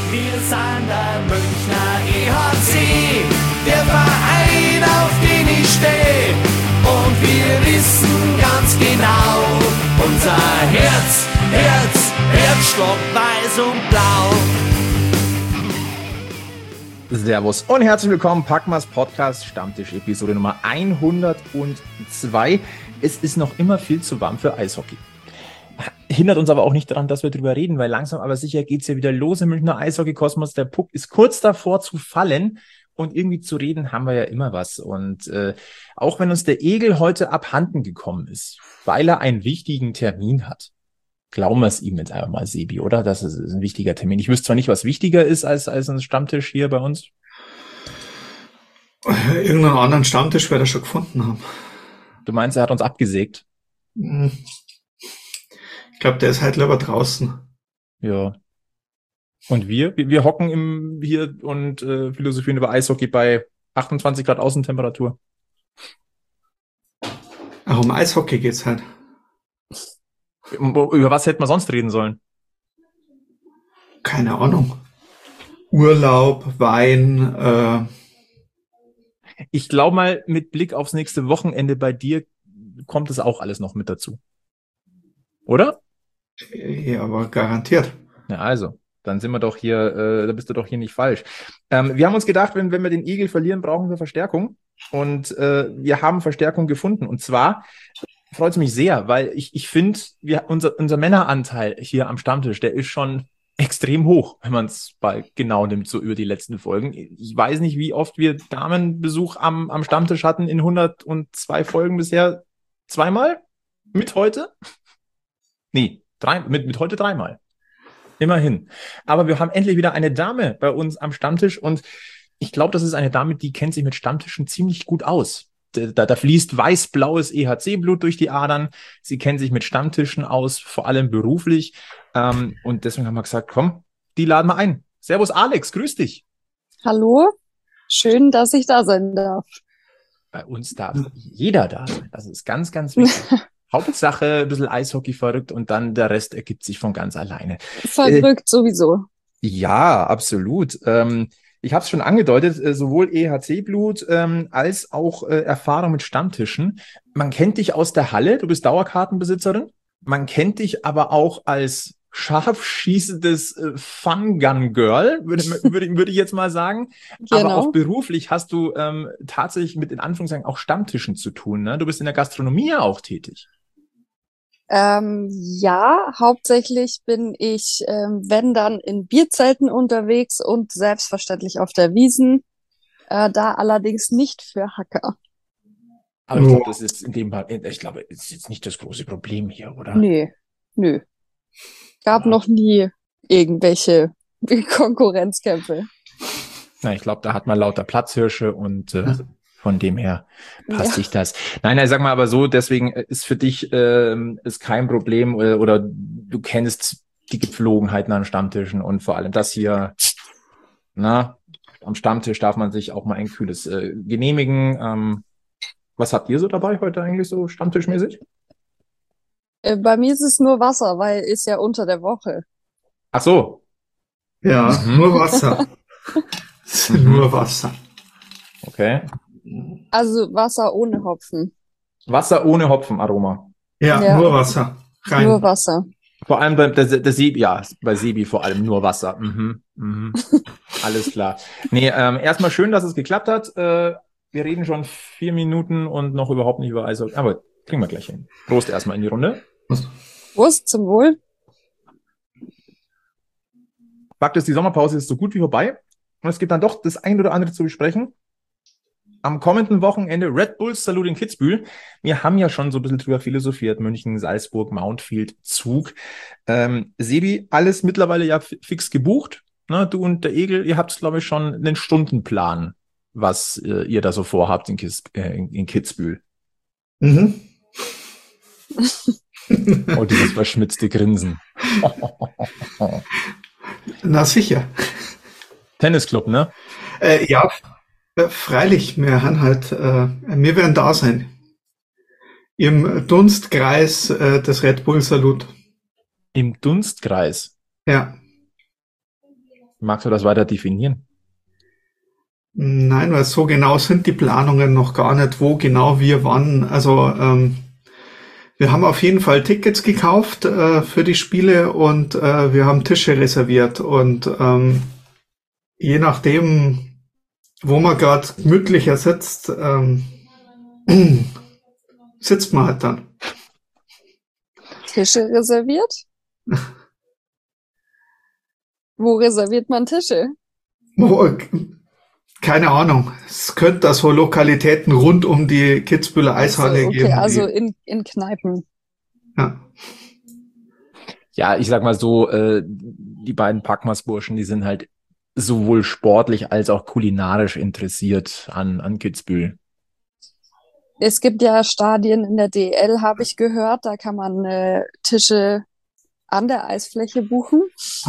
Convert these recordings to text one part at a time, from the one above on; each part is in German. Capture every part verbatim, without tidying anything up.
Wir sind der Münchner E H C, der Verein, auf den ich stehe. Und wir wissen ganz genau, unser Herz, Herz, Herzschlag weiß und blau. Servus und herzlich willkommen, Packmas Podcast, Stammtisch, Episode Nummer hundertzwei. Es ist noch immer viel zu warm für Eishockey. Hindert uns aber auch nicht daran, dass wir drüber reden, weil langsam aber sicher geht's ja wieder los im Münchner Eishockey-Kosmos. Der Puck ist kurz davor zu fallen und irgendwie zu reden haben wir ja immer was. Und äh, auch wenn uns der Egel heute abhanden gekommen ist, weil er einen wichtigen Termin hat, glauben wir es ihm jetzt einfach mal, Sebi, oder? Das ist ein wichtiger Termin. Ich wüsste zwar nicht, was wichtiger ist als, als ein Stammtisch hier bei uns. Irgendeinen anderen Stammtisch werde ich schon gefunden haben. Du meinst, er hat uns abgesägt? Ich glaube, der ist halt lieber draußen. Ja. Und wir? Wir, wir hocken im, hier und äh, philosophieren über Eishockey bei achtundzwanzig Grad Außentemperatur. Ach, um Eishockey geht's halt. Über was hätten wir sonst reden sollen? Keine Ahnung. Urlaub, Wein, äh. Ich glaube mal, mit Blick aufs nächste Wochenende bei dir kommt es auch alles noch mit dazu. Oder? Ja, aber garantiert. Ja, also, dann sind wir doch hier, äh, da bist du doch hier nicht falsch. Ähm, wir haben uns gedacht, wenn, wenn wir den Igel verlieren, brauchen wir Verstärkung. Und äh, wir haben Verstärkung gefunden. Und zwar freut es mich sehr, weil ich, ich finde, wir, unser, unser Männeranteil hier am Stammtisch, der ist schon extrem hoch, wenn man es mal genau nimmt, so über die letzten Folgen. Ich weiß nicht, wie oft wir Damenbesuch am, am Stammtisch hatten in hundertzwei Folgen bisher. Zweimal? Mit heute? Nee, drei, mit, mit heute dreimal. Immerhin. Aber wir haben endlich wieder eine Dame bei uns am Stammtisch und ich glaube, das ist eine Dame, die kennt sich mit Stammtischen ziemlich gut aus. Da, da fließt weiß-blaues E H C-Blut durch die Adern. Sie kennt sich mit Stammtischen aus, vor allem beruflich. Ähm, und deswegen haben wir gesagt, komm, die laden wir ein. Servus Alex, grüß dich. Hallo, schön, dass ich da sein darf. Bei uns darf jeder da sein. Das ist ganz, ganz wichtig. Hauptsache ein bisschen Eishockey verrückt und dann der Rest ergibt sich von ganz alleine. Verrückt äh, sowieso. Ja, absolut. Ähm, ich habe es schon angedeutet, äh, sowohl E H C-Blut ähm, als auch äh, Erfahrung mit Stammtischen. Man kennt dich aus der Halle, du bist Dauerkartenbesitzerin. Man kennt dich aber auch als scharf schießendes äh, Fun-Gun-Girl, würde, würde, würde ich jetzt mal sagen. Genau. Aber auch beruflich hast du ähm, tatsächlich mit, in Anführungszeichen, auch Stammtischen zu tun. Ne? Du bist in der Gastronomie ja auch tätig. Ähm, ja, hauptsächlich bin ich, ähm, wenn dann in Bierzelten unterwegs und selbstverständlich auf der Wiesn, äh, da allerdings nicht für Hacker. Aber ich glaube, das ist in dem Fall, ich glaube, das ist jetzt nicht das große Problem hier, oder? Nee, nö. Gab Ja. noch nie irgendwelche Konkurrenzkämpfe. Na, ich glaube, da hat man lauter Platzhirsche und äh, von dem her passt Ja. sich das. Nein, nein, sag mal aber so, deswegen ist für dich ähm, ist kein Problem oder, oder du kennst die Gepflogenheiten an Stammtischen und vor allem das hier, na, am Stammtisch darf man sich auch mal ein kühles äh, genehmigen. Ähm, was habt ihr so dabei heute eigentlich so stammtischmäßig? Äh, bei mir ist es nur Wasser, weil ist ja unter der Woche. Ach so. Ja, Mhm. nur Wasser. Nur Wasser. Okay. Also Wasser ohne Hopfen. Wasser ohne Hopfenaroma. Ja, Ja. nur Wasser. Rein. Nur Wasser. Vor allem bei der, der Sebi, ja, bei Sebi vor allem nur Wasser. Mhm, mhm. Alles klar. Nee, ähm, erstmal schön, dass es geklappt hat. Äh, wir reden schon vier Minuten und noch überhaupt nicht über Eishockey. Aber kriegen wir gleich hin. Prost erstmal in die Runde. Prost, zum Wohl. Fakt ist, die Sommerpause ist so gut wie vorbei. Und es gibt dann doch das ein oder andere zu besprechen. Am kommenden Wochenende Red Bulls Salut in Kitzbühel. Wir haben ja schon so ein bisschen drüber philosophiert. München, Salzburg, Mountfield, Zug. Ähm, Sebi, alles mittlerweile ja fix gebucht. Ne, du und der Egel, ihr habt, glaube ich, schon einen Stundenplan, was äh, ihr da so vorhabt in, Kis äh, in, in Kitzbühel. Mhm. Oh, dieses verschmitzte Grinsen. Na sicher. Tennisclub, ne? Äh, ja, freilich, wir haben halt, äh, wir werden da sein. Im Dunstkreis äh, des Red Bull Salut. Im Dunstkreis. Ja. Magst du das weiter definieren? Nein, weil so genau sind die Planungen noch gar nicht, wo genau wir wann. Also ähm, wir haben auf jeden Fall Tickets gekauft äh, für die Spiele und äh, wir haben Tische reserviert. Und ähm, je nachdem, wo man gerade gemütlicher sitzt, ähm, sitzt man halt dann. Tische reserviert? Wo reserviert man Tische? Wo, keine Ahnung. Es könnte da so Lokalitäten rund um die Kitzbüheler Eishalle Also, okay, geben. also Die, in, in Kneipen. ja. Ja, ich sag mal so, äh, die beiden Packmas-Burschen, die sind halt sowohl sportlich als auch kulinarisch interessiert an, an Kitzbühel. Es gibt ja Stadien in der D E L, habe ich gehört. Da kann man äh, Tische an der Eisfläche buchen.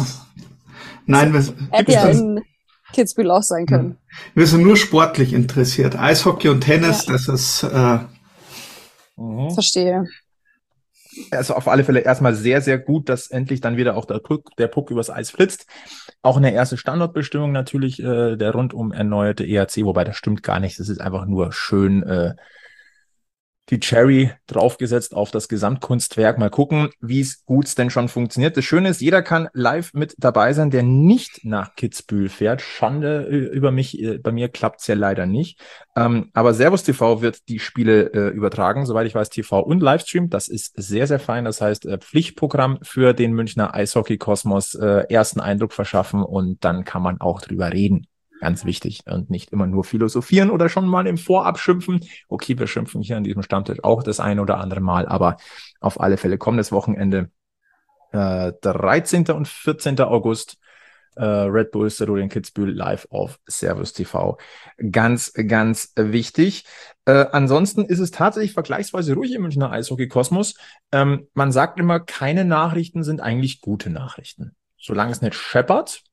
Nein, wir, Hätte ja in Kitzbühel auch sein können. wir sind nur sportlich interessiert. Eishockey und Tennis, Ja. das ist äh, Mhm. Verstehe. Also auf alle Fälle erstmal sehr, sehr gut, dass endlich dann wieder auch der Puck, der Puck übers Eis flitzt. Auch eine erste Standortbestimmung natürlich, äh, der rundum erneuerte E H C, wobei das stimmt gar nicht. Das ist einfach nur schön äh, die Cherry draufgesetzt auf das Gesamtkunstwerk. Mal gucken, wie es gut denn schon funktioniert. Das Schöne ist, jeder kann live mit dabei sein, der nicht nach Kitzbühel fährt. Schande äh, über mich, äh, bei mir klappt es ja leider nicht. Ähm, aber Servus T V wird die Spiele äh, übertragen, soweit ich weiß, T V und Livestream. Das ist sehr, sehr fein. Das heißt, äh, Pflichtprogramm für den Münchner Eishockey-Kosmos, äh, ersten Eindruck verschaffen und dann kann man auch drüber reden. Ganz wichtig und nicht immer nur philosophieren oder schon mal im Vorab schimpfen. Okay, wir schimpfen hier an diesem Stammtisch auch das eine oder andere Mal, aber auf alle Fälle kommendes Wochenende, äh, dreizehnten und vierzehnten August, äh, Red Bull Stadion Kitzbühel live auf Servus T V. Ganz, ganz wichtig. Äh, ansonsten ist es tatsächlich vergleichsweise ruhig im Münchner Eishockey-Kosmos. Ähm, man sagt immer, keine Nachrichten sind eigentlich gute Nachrichten. Solange es nicht scheppert,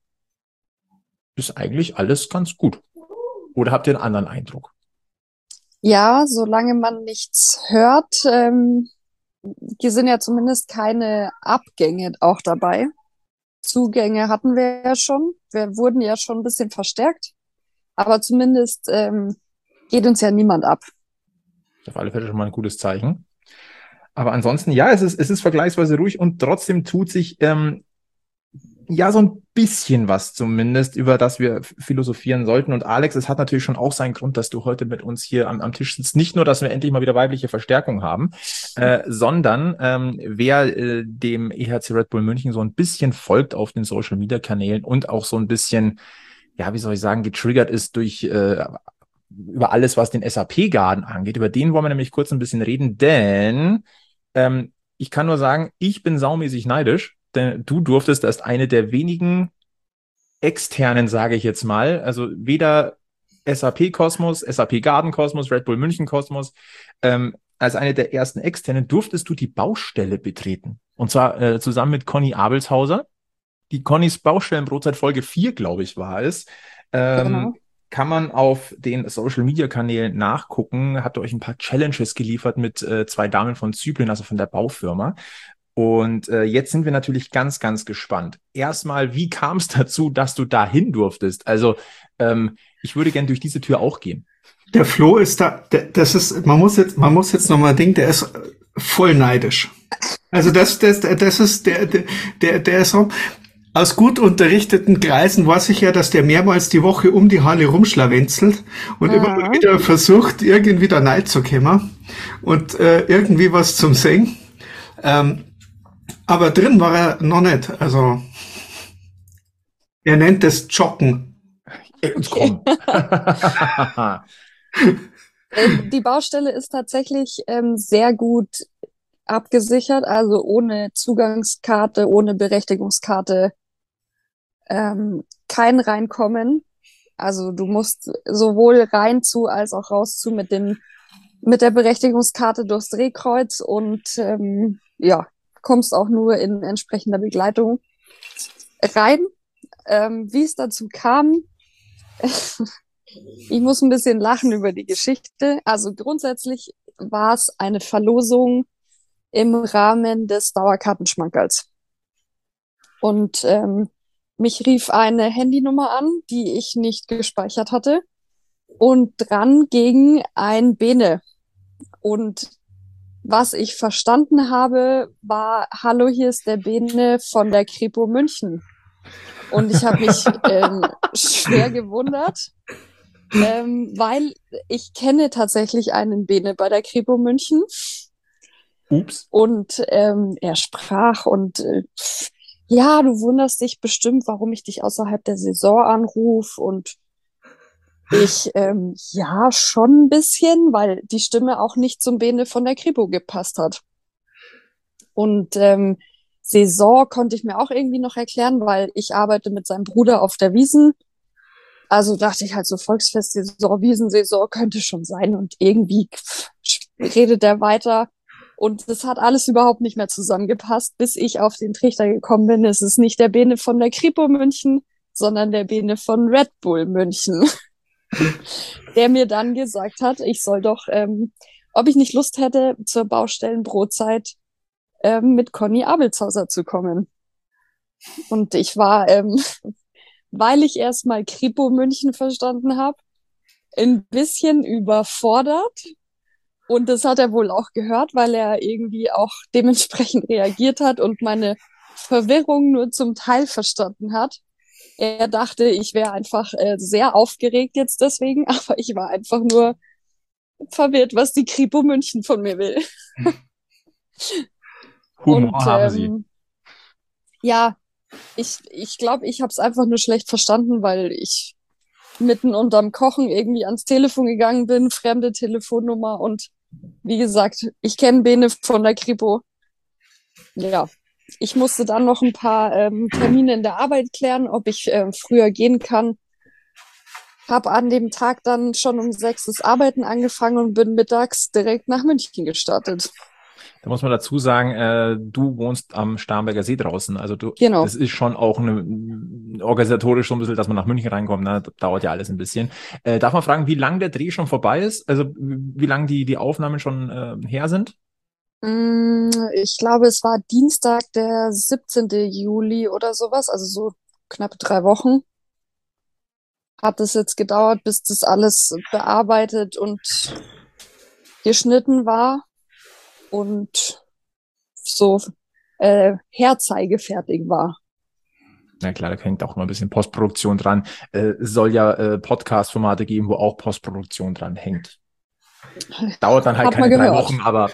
ist eigentlich alles ganz gut. Oder habt ihr einen anderen Eindruck? Ja, solange man nichts hört, ähm, hier sind ja zumindest keine Abgänge auch dabei. Zugänge hatten wir ja schon. Wir wurden ja schon ein bisschen verstärkt. Aber zumindest ähm, geht uns ja niemand ab. Auf alle Fälle schon mal ein gutes Zeichen. Aber ansonsten, ja, es ist, es ist vergleichsweise ruhig und trotzdem tut sich ähm, ja so ein bisschen was zumindest, über das wir philosophieren sollten. Und Alex, es hat natürlich schon auch seinen Grund, dass du heute mit uns hier am, am Tisch sitzt. Nicht nur, dass wir endlich mal wieder weibliche Verstärkung haben, äh, sondern ähm, wer äh, dem E H C Red Bull München so ein bisschen folgt auf den Social-Media-Kanälen und auch so ein bisschen, ja, wie soll ich sagen, getriggert ist durch äh, über alles, was den S A P-Garden angeht. Über den wollen wir nämlich kurz ein bisschen reden, denn ähm, ich kann nur sagen, ich bin saumäßig neidisch, denn du durftest als eine der wenigen externen, sage ich jetzt mal, also weder S A P-Kosmos, S A P-Garden-Kosmos, Red Bull München-Kosmos, ähm, als eine der ersten externen durftest du die Baustelle betreten. Und zwar äh, zusammen mit Conny Abelshauser. Die Connys Baustellenbrotzeit Folge vier, glaube ich, war es. Ähm, Genau. Kann man auf den Social-Media-Kanälen nachgucken. Hat euch ein paar Challenges geliefert mit äh, zwei Damen von Zypern, also von der Baufirma. Und äh, jetzt sind wir natürlich ganz, ganz gespannt. Erstmal, wie kam es dazu, dass du da hin durftest? Also ähm, ich würde gern durch diese Tür auch gehen. Der Flo ist da, der, das ist, man muss jetzt, man muss jetzt nochmal denken, der ist voll neidisch. Also das, das, das ist, der, der, der ist so, aus gut unterrichteten Kreisen weiß ich ja, dass der mehrmals die Woche um die Halle rumschlawenzelt und Mhm. immer mal wieder versucht, irgendwie da rein zu kommen und äh, irgendwie was zum Singen. Ähm, aber drin war er noch nicht. Also er nennt es Joggen. Jetzt Okay. komm. Äh, Die Baustelle ist tatsächlich ähm, sehr gut abgesichert, also ohne Zugangskarte, ohne Berechtigungskarte, ähm, kein Reinkommen. Also du musst sowohl rein zu als auch raus zu mit dem mit der Berechtigungskarte durchs Drehkreuz und ähm, ja, kommst auch nur in entsprechender Begleitung rein. Ähm, wie es dazu kam, ich muss ein bisschen lachen über die Geschichte. Also grundsätzlich war es eine Verlosung im Rahmen des Dauerkartenschmankerls. Und ähm, mich rief eine Handynummer an, die ich nicht gespeichert hatte. Und dran ging ein Bene. Und was ich verstanden habe, war: Hallo, hier ist der Bene von der Kripo München. Und ich habe mich ähm, schwer gewundert, ähm, weil ich kenne tatsächlich einen Bene bei der Kripo München. Ups. Und ähm, er sprach und äh, ja, du wunderst dich bestimmt, warum ich dich außerhalb der Saison anrufe. Und ich, ähm, ja, schon ein bisschen, weil die Stimme auch nicht zum Bene von der Kripo gepasst hat. Und ähm, Saison konnte ich mir auch irgendwie noch erklären, weil ich arbeite mit seinem Bruder auf der Wiesn. Also dachte ich halt so, Volksfestsaison, Wiesensaison könnte schon sein. Und irgendwie pff, redet er weiter. Und das hat alles überhaupt nicht mehr zusammengepasst, bis ich auf den Trichter gekommen bin. Es ist nicht der Bene von der Kripo München, sondern der Bene von Red Bull München, der mir dann gesagt hat, ich soll doch, ähm, ob ich nicht Lust hätte, zur Baustellenbrotzeit ähm, mit Conny Abelshauser zu kommen. Und ich war, ähm, weil ich erstmal Kripo München verstanden habe, ein bisschen überfordert. Und das hat er wohl auch gehört, weil er irgendwie auch dementsprechend reagiert hat und meine Verwirrung nur zum Teil verstanden hat. Er dachte, ich wäre einfach äh, sehr aufgeregt jetzt deswegen, aber ich war einfach nur verwirrt, was die Kripo München von mir will. Humor Und haben Sie. ähm, ja, ich ich glaube, ich habe es einfach nur schlecht verstanden, weil ich mitten unterm Kochen irgendwie ans Telefon gegangen bin, fremde Telefonnummer, und wie gesagt, ich kenne Bene von der Kripo. Ja, ich musste dann noch ein paar ähm, Termine in der Arbeit klären, ob ich ähm, früher gehen kann. Hab an dem Tag dann schon um sechs das Arbeiten angefangen und bin mittags direkt nach München gestartet. Da muss man dazu sagen, äh, du wohnst am Starnberger See draußen. Also du, Genau. das ist schon auch eine, organisatorisch so ein bisschen, dass man nach München reinkommt. Ne? Das dauert ja alles ein bisschen. Äh, darf man fragen, wie lang der Dreh schon vorbei ist? Also wie lang die, die Aufnahmen schon äh, her sind? Mm, Ich glaube, es war Dienstag, der siebzehnte Juli oder sowas, also so knapp drei Wochen hat es jetzt gedauert, bis das alles bearbeitet und geschnitten war und so äh, herzeigefertig war. Na klar, da hängt auch noch ein bisschen Postproduktion dran. Äh, es soll ja äh, Podcast-Formate geben, wo auch Postproduktion dran hängt. Dauert dann halt Hat man keine drei gehört. Wochen, aber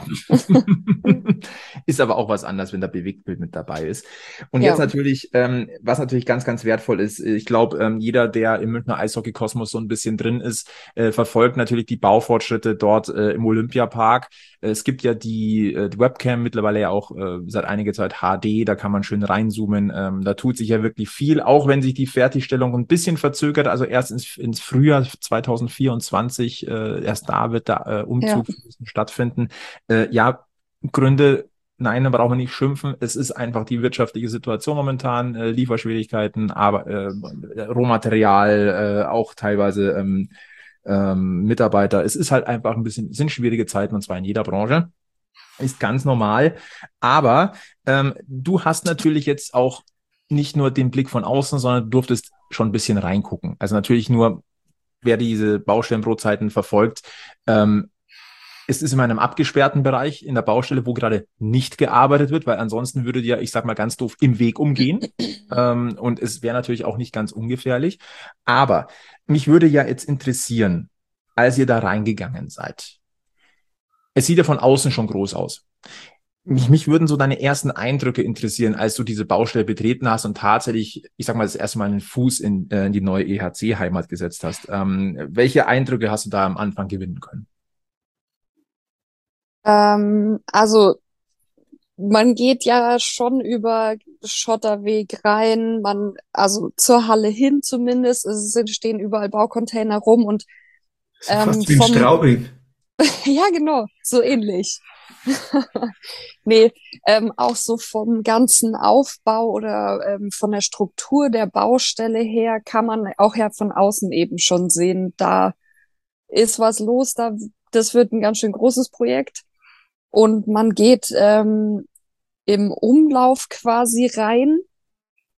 ist aber auch was anderes, wenn da Bewegtbild mit dabei ist. Und Ja. jetzt natürlich, ähm, was natürlich ganz, ganz wertvoll ist, ich glaube, ähm, jeder, der im Münchner Eishockey-Kosmos so ein bisschen drin ist, äh, verfolgt natürlich die Baufortschritte dort äh, im Olympiapark. Äh, es gibt ja die, äh, die Webcam mittlerweile ja auch äh, seit einiger Zeit H D, da kann man schön reinzoomen. Ähm, da tut sich ja wirklich viel, auch wenn sich die Fertigstellung ein bisschen verzögert, also erst ins, ins Frühjahr zwanzig vierundzwanzig, äh, erst da wird der äh, Umzug Ja. stattfinden. Äh, ja, Gründe, nein, da brauchen wir nicht schimpfen. Es ist einfach die wirtschaftliche Situation momentan, äh, Lieferschwierigkeiten, aber äh, Rohmaterial, äh, auch teilweise ähm, ähm, Mitarbeiter. Es ist halt einfach ein bisschen, sind schwierige Zeiten, und zwar in jeder Branche. Ist ganz normal. Aber ähm, du hast natürlich jetzt auch nicht nur den Blick von außen, sondern du durftest schon ein bisschen reingucken. Also natürlich nur, wer diese Baustellenbrotzeiten verfolgt, ähm, es ist in einem abgesperrten Bereich in der Baustelle, wo gerade nicht gearbeitet wird, weil ansonsten würde dir, ich sag mal ganz doof, im Weg umgehen. ähm, und es wäre natürlich auch nicht ganz ungefährlich. Aber mich würde ja jetzt interessieren, als ihr da reingegangen seid. Es sieht ja von außen schon groß aus. Mich, mich würden so deine ersten Eindrücke interessieren, als du diese Baustelle betreten hast und tatsächlich, ich sag mal, das erste Mal einen Fuß in, äh, in die neue E H C-Heimat gesetzt hast. Ähm, welche Eindrücke hast du da am Anfang gewinnen können? Ähm, also man geht ja schon über Schotterweg rein, man, also zur Halle hin zumindest, es sind, stehen überall Baucontainer rum und Ist ja ähm, fast wie in vom, Straubing. ja genau, so ähnlich. Nee, ähm, auch so vom ganzen Aufbau oder ähm, von der Struktur der Baustelle her kann man auch ja von außen eben schon sehen, da ist was los, da, das wird ein ganz schön großes Projekt. Und man geht ähm, im Umlauf quasi rein.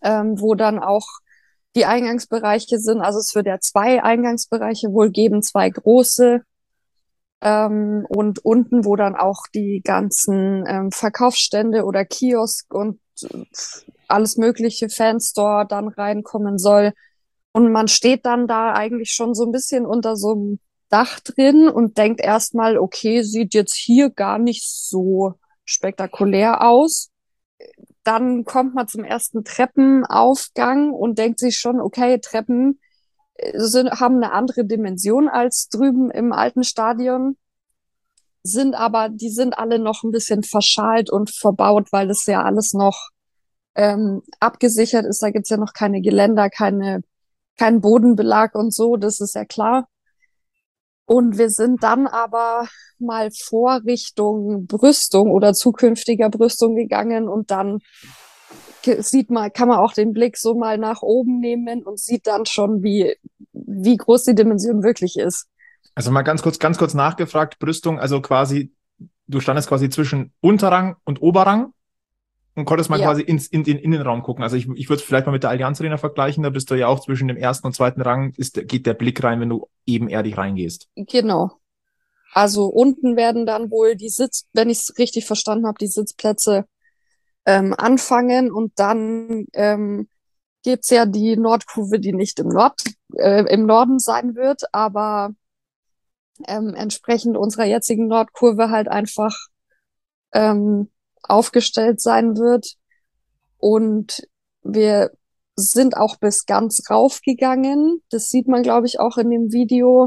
ähm, wo dann auch die Eingangsbereiche sind. Also es wird ja zwei Eingangsbereiche wohl geben, zwei große. Ähm, und unten, wo dann auch die ganzen ähm, Verkaufsstände oder Kiosk und äh, alles mögliche Fanstore dann reinkommen soll. Und man steht dann da eigentlich schon so ein bisschen unter so einem Dach drin und denkt erstmal, okay, sieht jetzt hier gar nicht so spektakulär aus. Dann kommt man zum ersten Treppenaufgang und denkt sich schon, okay, Treppen äh, sind, haben eine andere Dimension als drüben im alten Stadion, sind aber, die sind alle noch ein bisschen verschalt und verbaut, weil das ja alles noch ähm, abgesichert ist. Da gibt's ja noch keine Geländer, keine, keinen Bodenbelag und so, das ist ja klar. Und wir sind dann aber mal vor Richtung Brüstung oder zukünftiger Brüstung gegangen und dann sieht man, kann man auch den Blick so mal nach oben nehmen und sieht dann schon, wie, wie groß die Dimension wirklich ist. Also mal ganz kurz, ganz kurz nachgefragt, Brüstung, also quasi, du standest quasi zwischen Unterrang und Oberrang und konntest mal Ja, quasi ins, in den Innenraum gucken. Also ich, ich würde es vielleicht mal mit der Allianz Arena vergleichen, da bist du ja auch zwischen dem ersten und zweiten Rang, ist, geht der Blick rein, wenn du ebenerdig reingehst. genau. Also unten werden dann wohl die Sitz, wenn ich es richtig verstanden habe, die Sitzplätze ähm, anfangen und dann ähm, gibt's ja die Nordkurve, die nicht im Nord, äh, im Norden sein wird, aber ähm, entsprechend unserer jetzigen Nordkurve halt einfach ähm, aufgestellt sein wird. Und wir sind auch bis ganz raufgegangen. Das sieht man, glaube ich, auch in dem Video.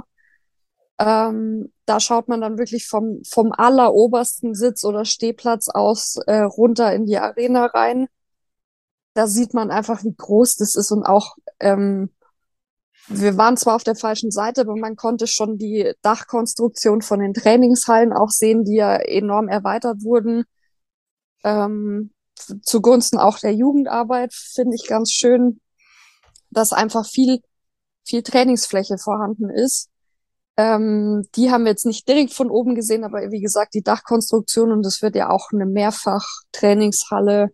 Ähm, da schaut man dann wirklich vom, vom allerobersten Sitz oder Stehplatz aus äh, runter in die Arena rein. Da sieht man einfach, wie groß das ist und auch, ähm, wir waren zwar auf der falschen Seite, aber man konnte schon die Dachkonstruktion von den Trainingshallen auch sehen, die ja enorm erweitert wurden. Ähm, zugunsten auch der Jugendarbeit finde ich ganz schön, dass einfach viel, viel Trainingsfläche vorhanden ist. Ähm, die haben wir jetzt nicht direkt von oben gesehen, aber wie gesagt, die Dachkonstruktion und es wird ja auch eine Mehrfach-Trainingshalle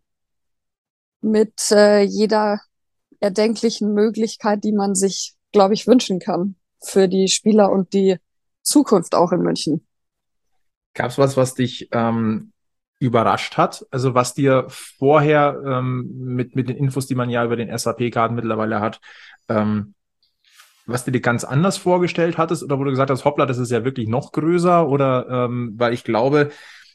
mit äh, jeder erdenklichen Möglichkeit, die man sich, glaube ich, wünschen kann für die Spieler und die Zukunft auch in München. Gab es was, was dich ähm, überrascht hat? Also was dir vorher ähm, mit, mit den Infos, die man ja über den S A P-Karten mittlerweile hat, ähm, was du dir ganz anders vorgestellt hattest oder wo du gesagt hast, hoppla, das ist ja wirklich noch größer oder ähm, weil ich glaube,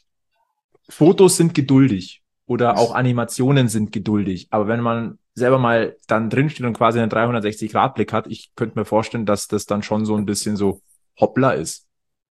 Fotos sind geduldig oder auch Animationen sind geduldig, aber wenn man selber mal dann drinsteht und quasi einen dreihundertsechzig-Grad-Blick hat, ich könnte mir vorstellen, dass das dann schon so ein bisschen so hoppla ist.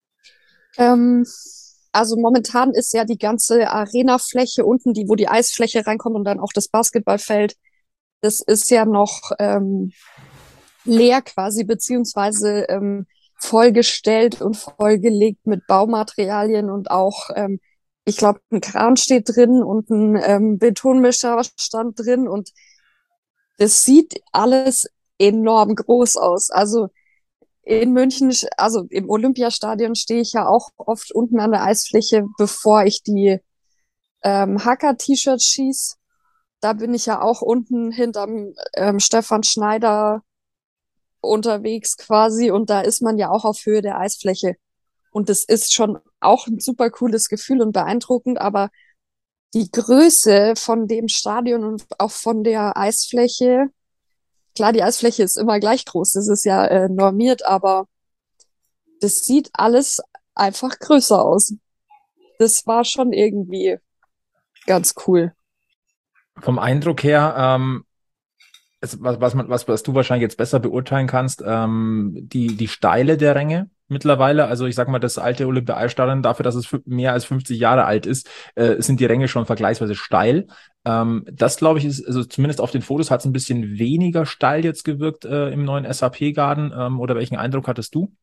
Ähm, also momentan ist ja die ganze Arena-Fläche unten, die, wo die Eisfläche reinkommt und dann auch das Basketballfeld, das ist ja noch ähm, leer quasi, beziehungsweise ähm, vollgestellt und vollgelegt mit Baumaterialien und auch, ähm, ich glaube, ein Kran steht drin und ein ähm, Betonmischer stand drin und das sieht alles enorm groß aus. Also in München, also im Olympiastadion stehe ich ja auch oft unten an der Eisfläche, bevor ich die ähm, Hacker-T-Shirts schieß. Da bin ich ja auch unten hinterm ähm, Stefan Schneider unterwegs quasi und da ist man ja auch auf Höhe der Eisfläche. Und das ist schon auch ein super cooles Gefühl und beeindruckend, aber die Größe von dem Stadion und auch von der Eisfläche, klar, die Eisfläche ist immer gleich groß, das ist ja äh, normiert, aber das sieht alles einfach größer aus. Das war schon irgendwie ganz cool. Vom Eindruck her, ähm, es, was, was, man, was, was du wahrscheinlich jetzt besser beurteilen kannst, ähm, die, die Steile der Ränge mittlerweile, also ich sag mal, das alte Olympia-Eisstadion, dafür, dass es fü- mehr als fünfzig Jahre alt ist, äh, sind die Ränge schon vergleichsweise steil. Ähm, das, glaube ich, ist, also zumindest auf den Fotos hat es ein bisschen weniger steil jetzt gewirkt äh, im neuen S A P-Garden. Ähm, oder welchen Eindruck hattest du?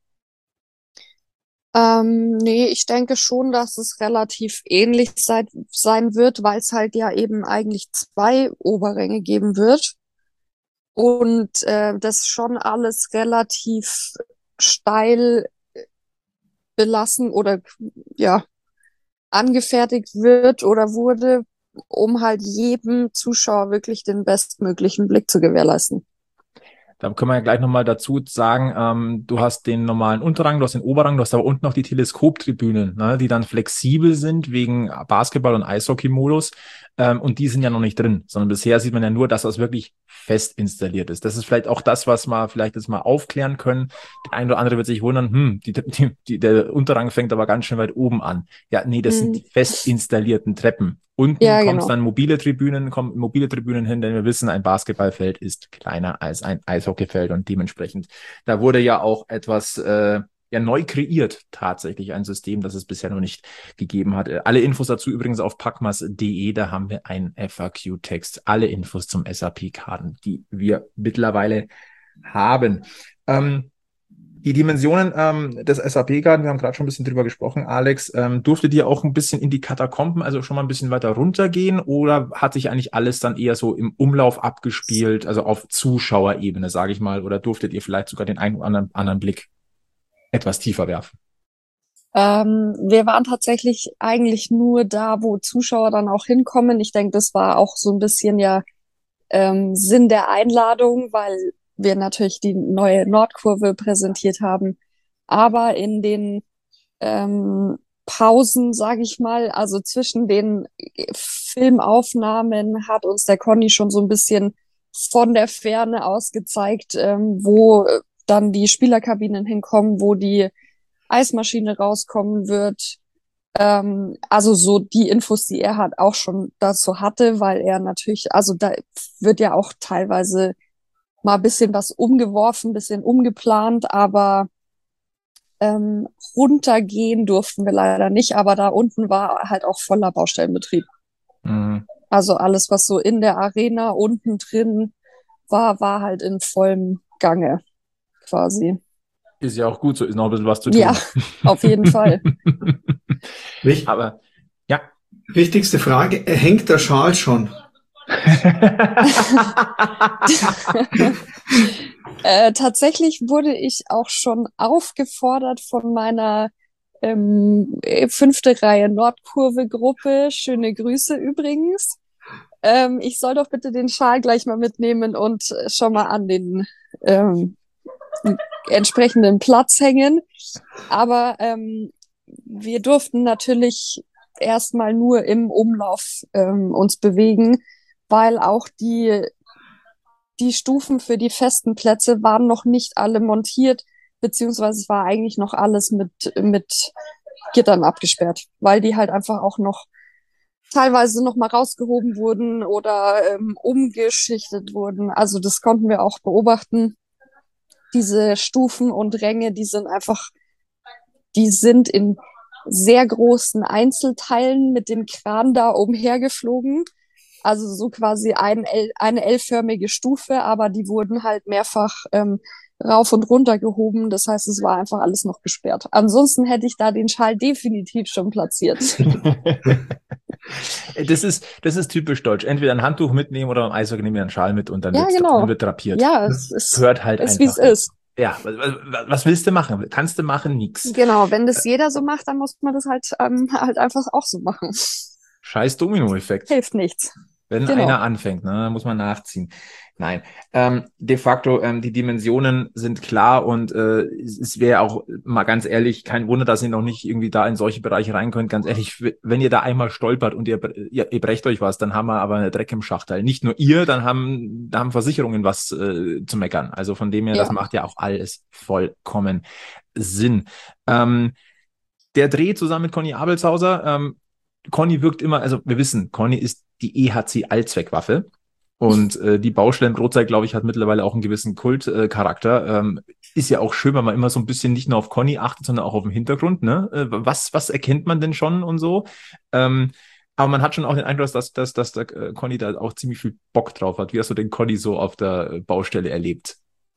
Ähm, nee, ich denke schon, dass es relativ ähnlich sei, sein wird, weil es halt ja eben eigentlich zwei Oberränge geben wird. Und äh, das schon alles relativ steil belassen oder ja, angefertigt wird oder wurde. um halt jedem Zuschauer wirklich den bestmöglichen Blick zu gewährleisten. Da können wir ja gleich nochmal dazu sagen, ähm, du hast den normalen Unterrang, du hast den Oberrang, du hast aber unten noch die Teleskoptribünen, ne, die dann flexibel sind wegen Basketball- und Eishockey-Modus. Ähm, und die sind ja noch nicht drin, sondern bisher sieht man ja nur, dass das wirklich fest installiert ist. Das ist vielleicht auch das, was wir vielleicht jetzt mal aufklären können. Der eine oder andere wird sich wundern, hm, die, die, die, der Unterrang fängt aber ganz schön weit oben an. Ja, nee, das sind Mhm. die fest installierten Treppen. Unten Ja, kommt genau. dann mobile Tribünen, kommen mobile Tribünen hin, denn wir wissen, ein Basketballfeld ist kleiner als ein Eishockeyfeld und dementsprechend, da wurde ja auch etwas äh, ja neu kreiert, tatsächlich ein System, das es bisher noch nicht gegeben hat. Alle Infos dazu übrigens auf packmas punkt de, da haben wir einen F A Q-Text, alle Infos zum S A P-Karten, die wir mittlerweile haben. Ähm, Die Dimensionen ähm, des S A P-Karten, wir haben gerade schon ein bisschen drüber gesprochen, Alex, ähm, durfte dir auch ein bisschen in die Katakomben, also schon mal ein bisschen weiter runtergehen, oder hat sich eigentlich alles dann eher so im Umlauf abgespielt, also auf Zuschauerebene, sage ich mal, oder durftet ihr vielleicht sogar den einen oder anderen, anderen Blick etwas tiefer werfen? Ähm, wir waren tatsächlich eigentlich nur da, wo Zuschauer dann auch hinkommen. Ich denke, das war auch so ein bisschen ja ähm, Sinn der Einladung, weil wir natürlich die neue Nordkurve präsentiert haben. Aber in den ähm, Pausen, sage ich mal, also zwischen den Filmaufnahmen hat uns der Conny schon so ein bisschen von der Ferne aus gezeigt, ähm, wo dann die Spielerkabinen hinkommen, wo die Eismaschine rauskommen wird. Ähm, also so die Infos, die er hat, auch schon dazu hatte, weil er natürlich, also da wird ja auch teilweise mal ein bisschen was umgeworfen, ein bisschen umgeplant, aber ähm, runtergehen durften wir leider nicht, aber da unten war halt auch voller Baustellenbetrieb. Mhm. Also alles, was so in der Arena unten drin war, war halt in vollem Gange quasi. Ist ja auch gut, so ist noch ein bisschen was zu tun. Ja, auf jeden Fall. Wich Aber ja. Wichtigste Frage, äh, hängt der Schal schon? äh, tatsächlich wurde ich auch schon aufgefordert von meiner ähm, fünfte Reihe Nordkurve-Gruppe. Schöne Grüße übrigens. Ähm, ich soll doch bitte den Schal gleich mal mitnehmen und äh, schon mal an den ähm, entsprechenden Platz hängen. Aber ähm, wir durften natürlich erstmal nur im Umlauf ähm, uns bewegen, weil auch die, die Stufen für die festen Plätze waren noch nicht alle montiert, beziehungsweise es war eigentlich noch alles mit, mit Gittern abgesperrt, weil die halt einfach auch noch teilweise noch mal rausgehoben wurden oder ähm, umgeschichtet wurden. Also das konnten wir auch beobachten. Diese Stufen und Ränge, die sind einfach, die sind in sehr großen Einzelteilen mit dem Kran da umhergeflogen. Also so quasi ein L, eine L-förmige Stufe, aber die wurden halt mehrfach ähm, rauf und runter gehoben. Das heißt, es war einfach alles noch gesperrt. Ansonsten hätte ich da den Schal definitiv schon platziert. Das ist, das ist typisch deutsch. Entweder ein Handtuch mitnehmen oder beim Eishockey nehmen wir einen Schal mit und dann, Ja, wird's, genau. dann wird drapiert. Ja, es ist, Hört halt ist wie es einfach dazu. ist. Ja, was, was, was willst du machen? Kannst du machen? Nix. Genau, wenn das jeder so macht, dann muss man das halt, ähm, halt einfach auch so machen. Scheiß Domino-Effekt. Hilft nichts. Wenn Genau. einer anfängt, ne, dann muss man nachziehen. Nein, ähm, de facto, ähm, die Dimensionen sind klar und äh, es, es wäre auch, mal ganz ehrlich, kein Wunder, dass ihr noch nicht irgendwie da in solche Bereiche rein könnt. Ganz ehrlich, wenn ihr da einmal stolpert und ihr, ihr, ihr brecht euch was, dann haben wir aber eine Dreck im Schachteil. Nicht nur ihr, dann haben, da haben Versicherungen was äh, zu meckern. Also von dem her, Ja. das macht ja auch alles vollkommen Sinn. Ähm, der Dreh zusammen mit Conny Abelshauser, ähm, Conny wirkt immer, also wir wissen, Conny ist die E H C Allzweckwaffe und äh, die Baustellenbrotzeit, glaube ich, hat mittlerweile auch einen gewissen Kultcharakter. Äh, ähm, ist ja auch schön, wenn man immer so ein bisschen nicht nur auf Conny achtet, sondern auch auf den Hintergrund. Ne? Äh, was, was erkennt man denn schon und so? Ähm, aber man hat schon auch den Eindruck, dass, dass, dass der äh, Conny da auch ziemlich viel Bock drauf hat. Wie hast du den Conny so auf der Baustelle erlebt?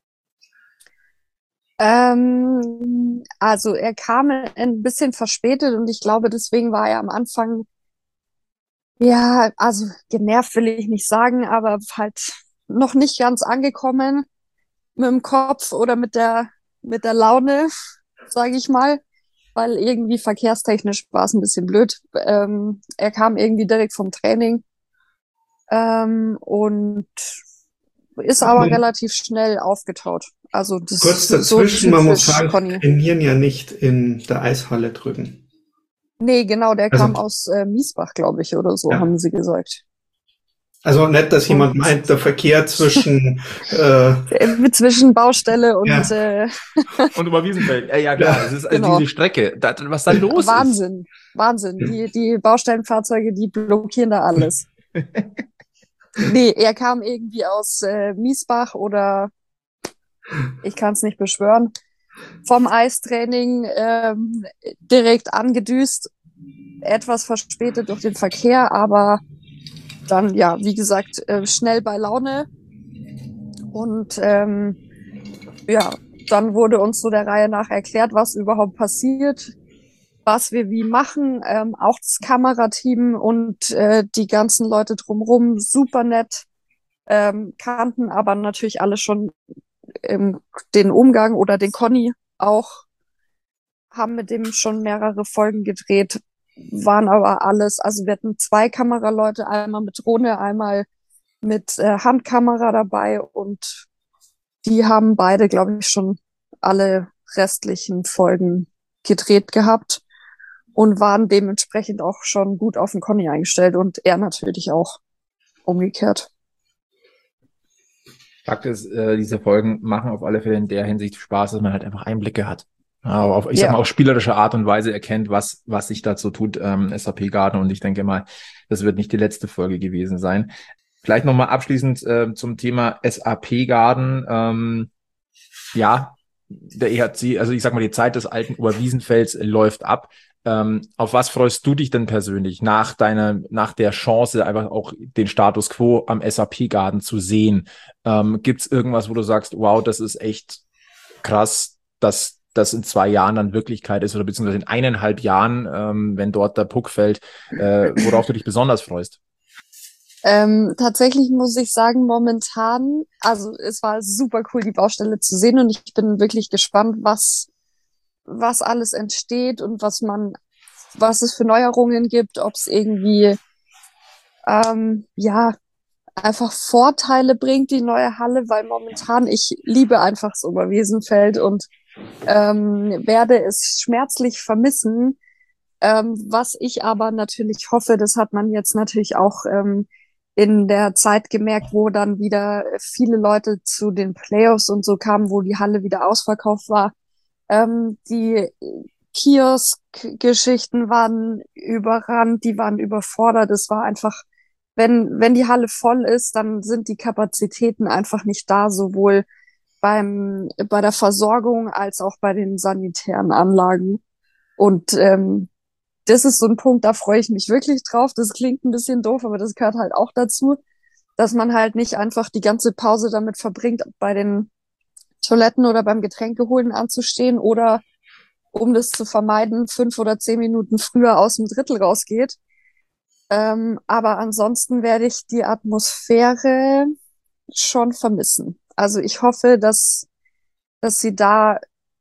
Ähm, also er kam ein bisschen verspätet und ich glaube, deswegen war er am Anfang, ja, also genervt will ich nicht sagen, aber halt noch nicht ganz angekommen mit dem Kopf oder mit der, mit der Laune, sage ich mal. weil irgendwie verkehrstechnisch war es ein bisschen blöd. Ähm, er kam irgendwie direkt vom Training ähm, und ist aber relativ schnell aufgetaut. Also das Kurz ist so dazwischen, man muss typisch sagen, Conny. wir trainieren ja nicht in der Eishalle drüben. Nee, genau, der Also- kam aus äh, Miesbach, glaube ich, oder so, Ja. haben sie gesagt. Also nicht, dass jemand Und- meint, der Verkehr zwischen äh, Äh, Zwischen Baustelle und Ja. äh, Und über Wiesenfeld. Ja, ja klar, Ja, es ist also genau. diese Strecke. Da, was da los ist. Wahnsinn, Wahnsinn. Die, die Baustellenfahrzeuge, die blockieren da alles. Nee, er kam irgendwie aus äh, Miesbach oder ich kann es nicht beschwören, vom Eistraining ähm, direkt angedüst, etwas verspätet durch den Verkehr, aber dann, ja, wie gesagt, äh, schnell bei Laune. Und ähm, ja, dann wurde uns so der Reihe nach erklärt, was überhaupt passiert, was wir wie machen. Ähm, auch das Kamerateam und äh, die ganzen Leute drumherum, super nett, ähm, kannten aber natürlich alle schon ähm, den Umgang oder den Conny auch, haben mit dem schon mehrere Folgen gedreht, waren aber alles, also wir hatten zwei Kameraleute, einmal mit Drohne, einmal mit äh, Handkamera dabei und die haben beide, glaube ich, schon alle restlichen Folgen gedreht gehabt und waren dementsprechend auch schon gut auf den Conny eingestellt und er natürlich auch umgekehrt. Fakt ist, äh, diese Folgen machen auf alle Fälle in der Hinsicht Spaß, dass man halt einfach Einblicke hat. Aber auf, ich Ja. sag mal, auf spielerische Art und Weise erkennt, was, was sich dazu tut, ähm, S A P Garden. Und ich denke mal, das wird nicht die letzte Folge gewesen sein. Vielleicht nochmal abschließend äh, zum Thema S A P Garden. Ähm, ja, der E H C, also ich sag mal, die Zeit des alten Oberwiesenfelds läuft ab. Ähm, auf was freust du dich denn persönlich nach deiner, nach der Chance, einfach auch den Status quo am S A P Garden zu sehen? Ähm, gibt's irgendwas, wo du sagst, wow, das ist echt krass, dass das in zwei Jahren dann Wirklichkeit ist oder beziehungsweise in eineinhalb Jahren, ähm, wenn dort der Puck fällt, äh, worauf du dich besonders freust? Ähm, tatsächlich muss ich sagen, momentan, also es war super cool, die Baustelle zu sehen und ich bin wirklich gespannt, was, was alles entsteht und was man, was es für Neuerungen gibt, ob es irgendwie, ähm, ja, einfach Vorteile bringt, die neue Halle, weil momentan ich liebe einfach das Oberwiesenfeld und ähm, werde es schmerzlich vermissen. Ähm, was ich aber natürlich hoffe, das hat man jetzt natürlich auch ähm, in der Zeit gemerkt, wo dann wieder viele Leute zu den Playoffs und so kamen, wo die Halle wieder ausverkauft war. Ähm, die Kiosk-Geschichten waren überrannt, die waren überfordert. Es war einfach, wenn, wenn die Halle voll ist, dann sind die Kapazitäten einfach nicht da, sowohl beim, bei der Versorgung als auch bei den sanitären Anlagen. Und ähm, das ist so ein Punkt, da freue ich mich wirklich drauf. Das klingt ein bisschen doof, aber das gehört halt auch dazu, dass man halt nicht einfach die ganze Pause damit verbringt, bei den Toiletten oder beim Getränke holen anzustehen oder, um das zu vermeiden, fünf oder zehn Minuten früher aus dem Drittel rausgeht. Ähm, aber ansonsten werde ich die Atmosphäre schon vermissen. Also ich hoffe, dass, dass sie da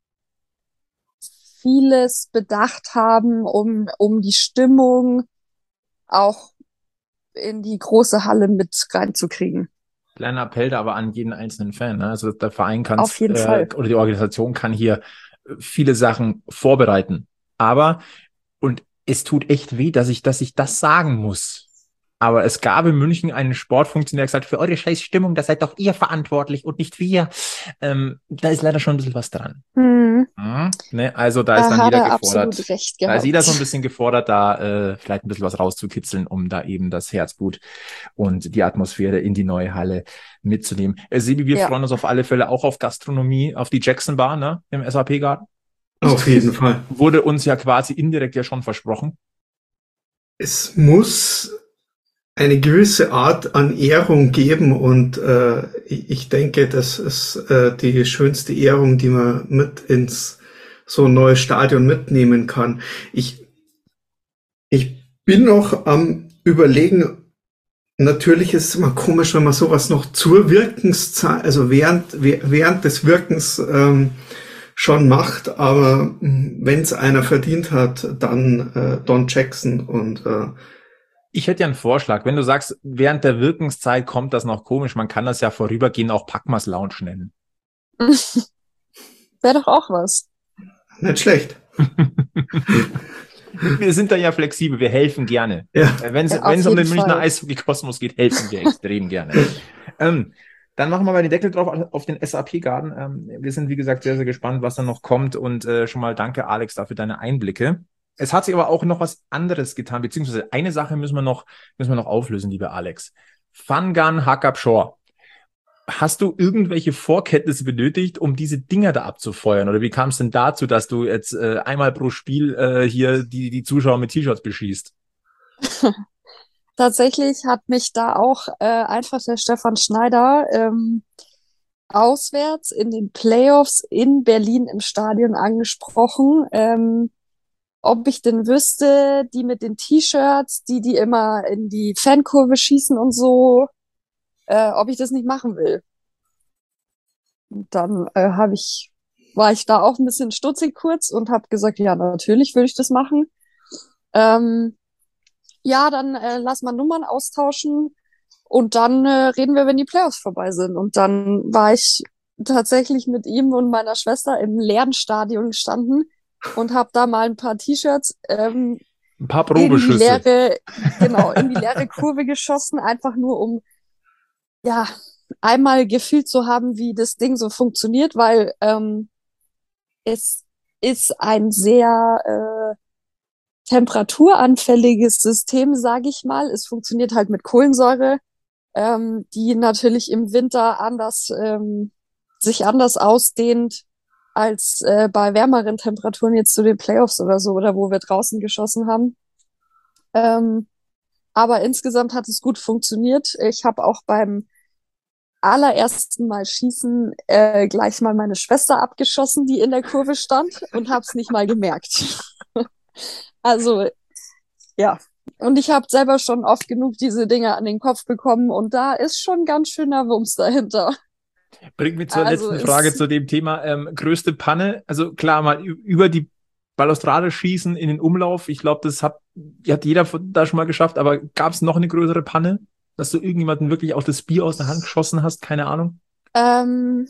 vieles bedacht haben, um, um die Stimmung auch in die große Halle mit reinzukriegen. Kleiner Appell da aber an jeden einzelnen Fan. Ne? Also der Verein kann Auf jeden äh, Fall. oder die Organisation kann hier viele Sachen vorbereiten. Aber, und es tut echt weh, dass ich, dass ich das sagen muss. Aber es gab in München einen Sportfunktionär, der gesagt, für eure scheiß Stimmung, da seid doch ihr verantwortlich und nicht wir. Ähm, da ist leider schon ein bisschen was dran. Hm. Mhm. Ne? Also da ist Da dann hat jeder er gefordert. absolut recht Da gehabt. ist jeder so ein bisschen gefordert, da äh, vielleicht ein bisschen was rauszukitzeln, um da eben das Herzblut und die Atmosphäre in die neue Halle mitzunehmen. Äh, Sebi, wir Ja. freuen uns auf alle Fälle auch auf Gastronomie, auf die Jackson Bar, ne, im S A P-Garten. auf jeden Fall. Wurde uns ja quasi indirekt ja schon versprochen. Es muss eine gewisse Art an Ehrung geben und äh, ich denke, das ist äh, die schönste Ehrung, die man mit ins so ein neues Stadion mitnehmen kann. Ich ich bin noch am Überlegen. Natürlich ist es immer komisch, wenn man sowas noch zur Wirkenszeit, also während während des Wirkens ähm, schon macht, aber wenn es einer verdient hat, dann äh, Don Jackson und äh, Ich hätte ja einen Vorschlag. Wenn du sagst, während der Wirkungszeit kommt das noch komisch, man kann das ja vorübergehend auch Packmas Lounge nennen. Wäre doch auch was. nicht schlecht. Wir sind da ja flexibel, wir helfen gerne. Ja. Wenn es Ja, auf wenn es um jeden den Münchner Fall. Eishockey-Kosmos geht, helfen wir extrem gerne. ähm, dann machen wir mal den Deckel drauf auf den S A P-Garden. Ähm, wir sind, wie gesagt, sehr, sehr gespannt, was da noch kommt. Und äh, schon mal danke, Alex, dafür deine Einblicke. Es hat sich aber auch noch was anderes getan, beziehungsweise eine Sache müssen wir noch, müssen wir noch auflösen, lieber Alex. Fungun Hackup Shore. Hast du irgendwelche Vorkenntnisse benötigt, um diese Dinger da abzufeuern? Oder wie kam es denn dazu, dass du jetzt äh, einmal pro Spiel äh, hier die, die Zuschauer mit T-Shirts beschießt? Tatsächlich hat mich da auch äh, einfach der Stefan Schneider ähm, auswärts in den Playoffs in Berlin im Stadion angesprochen, ähm, ob ich denn wüsste, die mit den T-Shirts, die die immer in die Fankurve schießen und so, äh, ob ich das nicht machen will. Und dann äh, habe ich, war ich da auch ein bisschen stutzig kurz und habe gesagt, ja, natürlich würde ich das machen. Ähm, ja, dann äh, lass mal Nummern austauschen und dann äh, reden wir, wenn die Playoffs vorbei sind. Und dann war ich tatsächlich mit ihm und meiner Schwester im leeren Stadion gestanden und habe da mal ein paar T-Shirts ähm, Ein paar in die Probeschüsse. leere, genau, in die leere Kurve geschossen, einfach nur um, ja, einmal gefühlt zu haben, wie das Ding so funktioniert, weil ähm, es ist ein sehr äh, temperaturanfälliges System, sage ich mal. Es funktioniert halt mit Kohlensäure, ähm, die natürlich im Winter anders ähm, sich anders ausdehnt als äh, bei wärmeren Temperaturen jetzt zu den Playoffs oder so, oder wo wir draußen geschossen haben. Ähm, aber insgesamt hat es gut funktioniert. Ich habe auch beim allerersten Mal schießen äh, gleich mal meine Schwester abgeschossen, die in der Kurve stand, und habe es nicht mal gemerkt. Also, ja. Und ich habe selber schon oft genug diese Dinger an den Kopf bekommen und da ist schon ganz schöner Wumms dahinter. Bringt mich zur Also letzten Frage es, zu dem Thema. Ähm, größte Panne, also klar, mal ü- über die Balustrade schießen in den Umlauf. Ich glaube, das hat, hat jeder von- da schon mal geschafft, aber gab es noch eine größere Panne, dass du irgendjemanden wirklich auch das Bier aus der Hand geschossen hast? Keine Ahnung. ähm,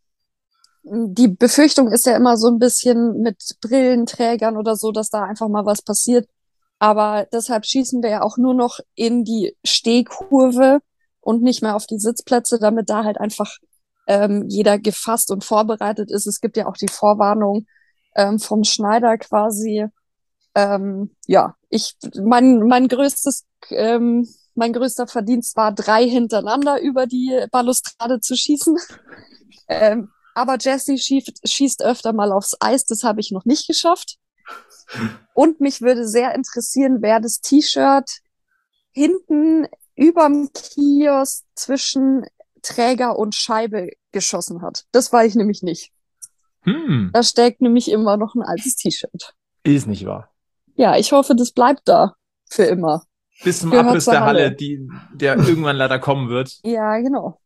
die Befürchtung ist ja immer so ein bisschen mit Brillenträgern oder so, dass da einfach mal was passiert. Aber deshalb schießen wir ja auch nur noch in die Stehkurve und nicht mehr auf die Sitzplätze, damit da halt einfach ähm, jeder gefasst und vorbereitet ist. Es gibt ja auch die Vorwarnung ähm, vom Schneider quasi. Ähm, ja, ich, mein, mein größtes, ähm, mein größter Verdienst war, drei hintereinander über die Balustrade zu schießen. Ähm, aber Jessie schießt, schießt öfter mal aufs Eis, das habe ich noch nicht geschafft. Und mich würde sehr interessieren, wer das T-Shirt hinten überm Kiosk zwischen Träger und Scheibe geschossen hat. Das war ich nämlich nicht. Hm, Da steckt nämlich immer noch ein altes T-Shirt. ist nicht wahr. Ja, ich hoffe, das bleibt da für immer. Bis zum Gehört Abriss zur der Halle, Halle. die, der irgendwann leider kommen wird. Ja, genau.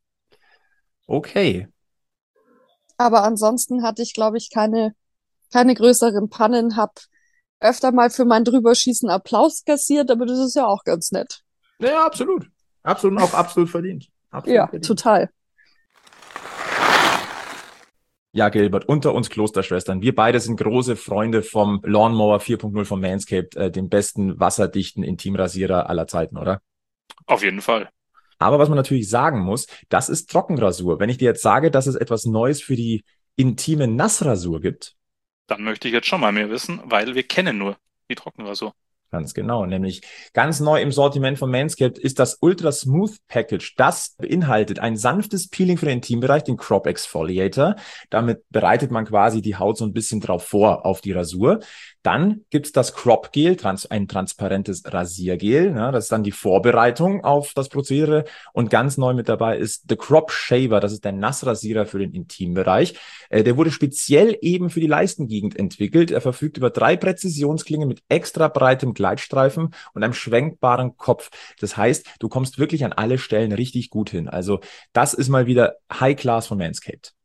Okay. Aber ansonsten hatte ich, glaube ich, keine, keine größeren Pannen, hab öfter mal für mein Drüberschießen Applaus kassiert, aber das ist ja auch ganz nett. Ja, absolut. Absolut, auch absolut verdient. Absolut Ja, verdient. total. Ja, Gilbert, unter uns Klosterschwestern. Wir beide sind große Freunde vom Lawnmower vier Punkt null von Manscaped, äh, dem besten wasserdichten Intimrasierer aller Zeiten, oder? Auf jeden Fall. Aber was man natürlich sagen muss, das ist Trockenrasur. Wenn ich dir jetzt sage, dass es etwas Neues für die intime Nassrasur gibt, Dann möchte ich jetzt schon mal mehr wissen, weil wir kennen nur die Trockenrasur. ganz genau, nämlich ganz neu im Sortiment von Manscaped ist das Ultra Smooth Package. Das beinhaltet ein sanftes Peeling für den Intimbereich, den Crop Exfoliator. Damit bereitet man quasi die Haut so ein bisschen drauf vor auf die Rasur. Dann gibt's das Crop Gel, trans ein transparentes Rasiergel. Ne? Das ist dann die Vorbereitung auf das Prozedere. Und ganz neu mit dabei ist The Crop Shaver. Das ist der Nassrasierer für den Intimbereich. Äh, der wurde speziell eben für die Leistengegend entwickelt. Er verfügt über drei Präzisionsklingen mit extra breitem Gleitstreifen und einem schwenkbaren Kopf. Das heißt, du kommst wirklich an alle Stellen richtig gut hin. Also das ist mal wieder High Class von Manscaped.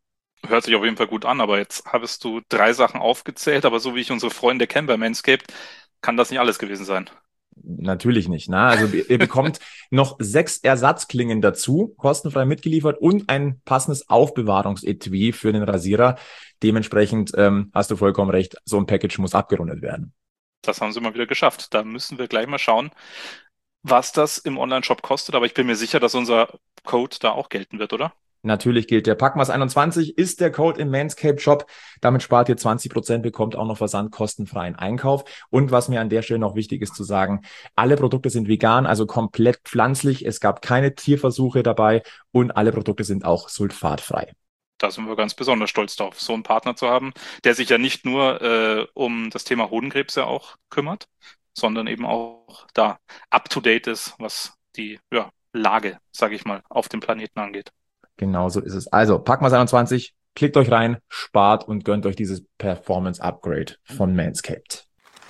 hört sich auf jeden Fall gut an, aber jetzt hast du drei Sachen aufgezählt, aber so wie ich unsere Freunde kenne bei Manscaped, kann das nicht alles gewesen sein. Natürlich nicht. Ne? Also ihr bekommt noch sechs Ersatzklingen dazu, kostenfrei mitgeliefert und ein passendes Aufbewahrungsetui für den Rasierer. Dementsprechend ähm, hast du vollkommen recht, so ein Package muss abgerundet werden. Das haben sie mal wieder geschafft. Da müssen wir gleich mal schauen, was das im Onlineshop kostet, aber ich bin mir sicher, dass unser Code da auch gelten wird, oder? Natürlich gilt der Packmas einundzwanzig, ist der Code im Manscaped Shop. Damit spart ihr zwanzig Prozent, bekommt auch noch versandkostenfreien Einkauf. Und was mir an der Stelle noch wichtig ist zu sagen, alle Produkte sind vegan, also komplett pflanzlich. Es gab keine Tierversuche dabei und alle Produkte sind auch sulfatfrei. Da sind wir ganz besonders stolz drauf, so einen Partner zu haben, der sich ja nicht nur äh, um das Thema Hodenkrebs ja auch kümmert, sondern eben auch da up-to-date ist, was die ja, Lage, sage ich mal, auf dem Planeten angeht. Genau so ist es. Also, Packmas einundzwanzig, klickt euch rein, spart und gönnt euch dieses Performance-Upgrade von Manscaped.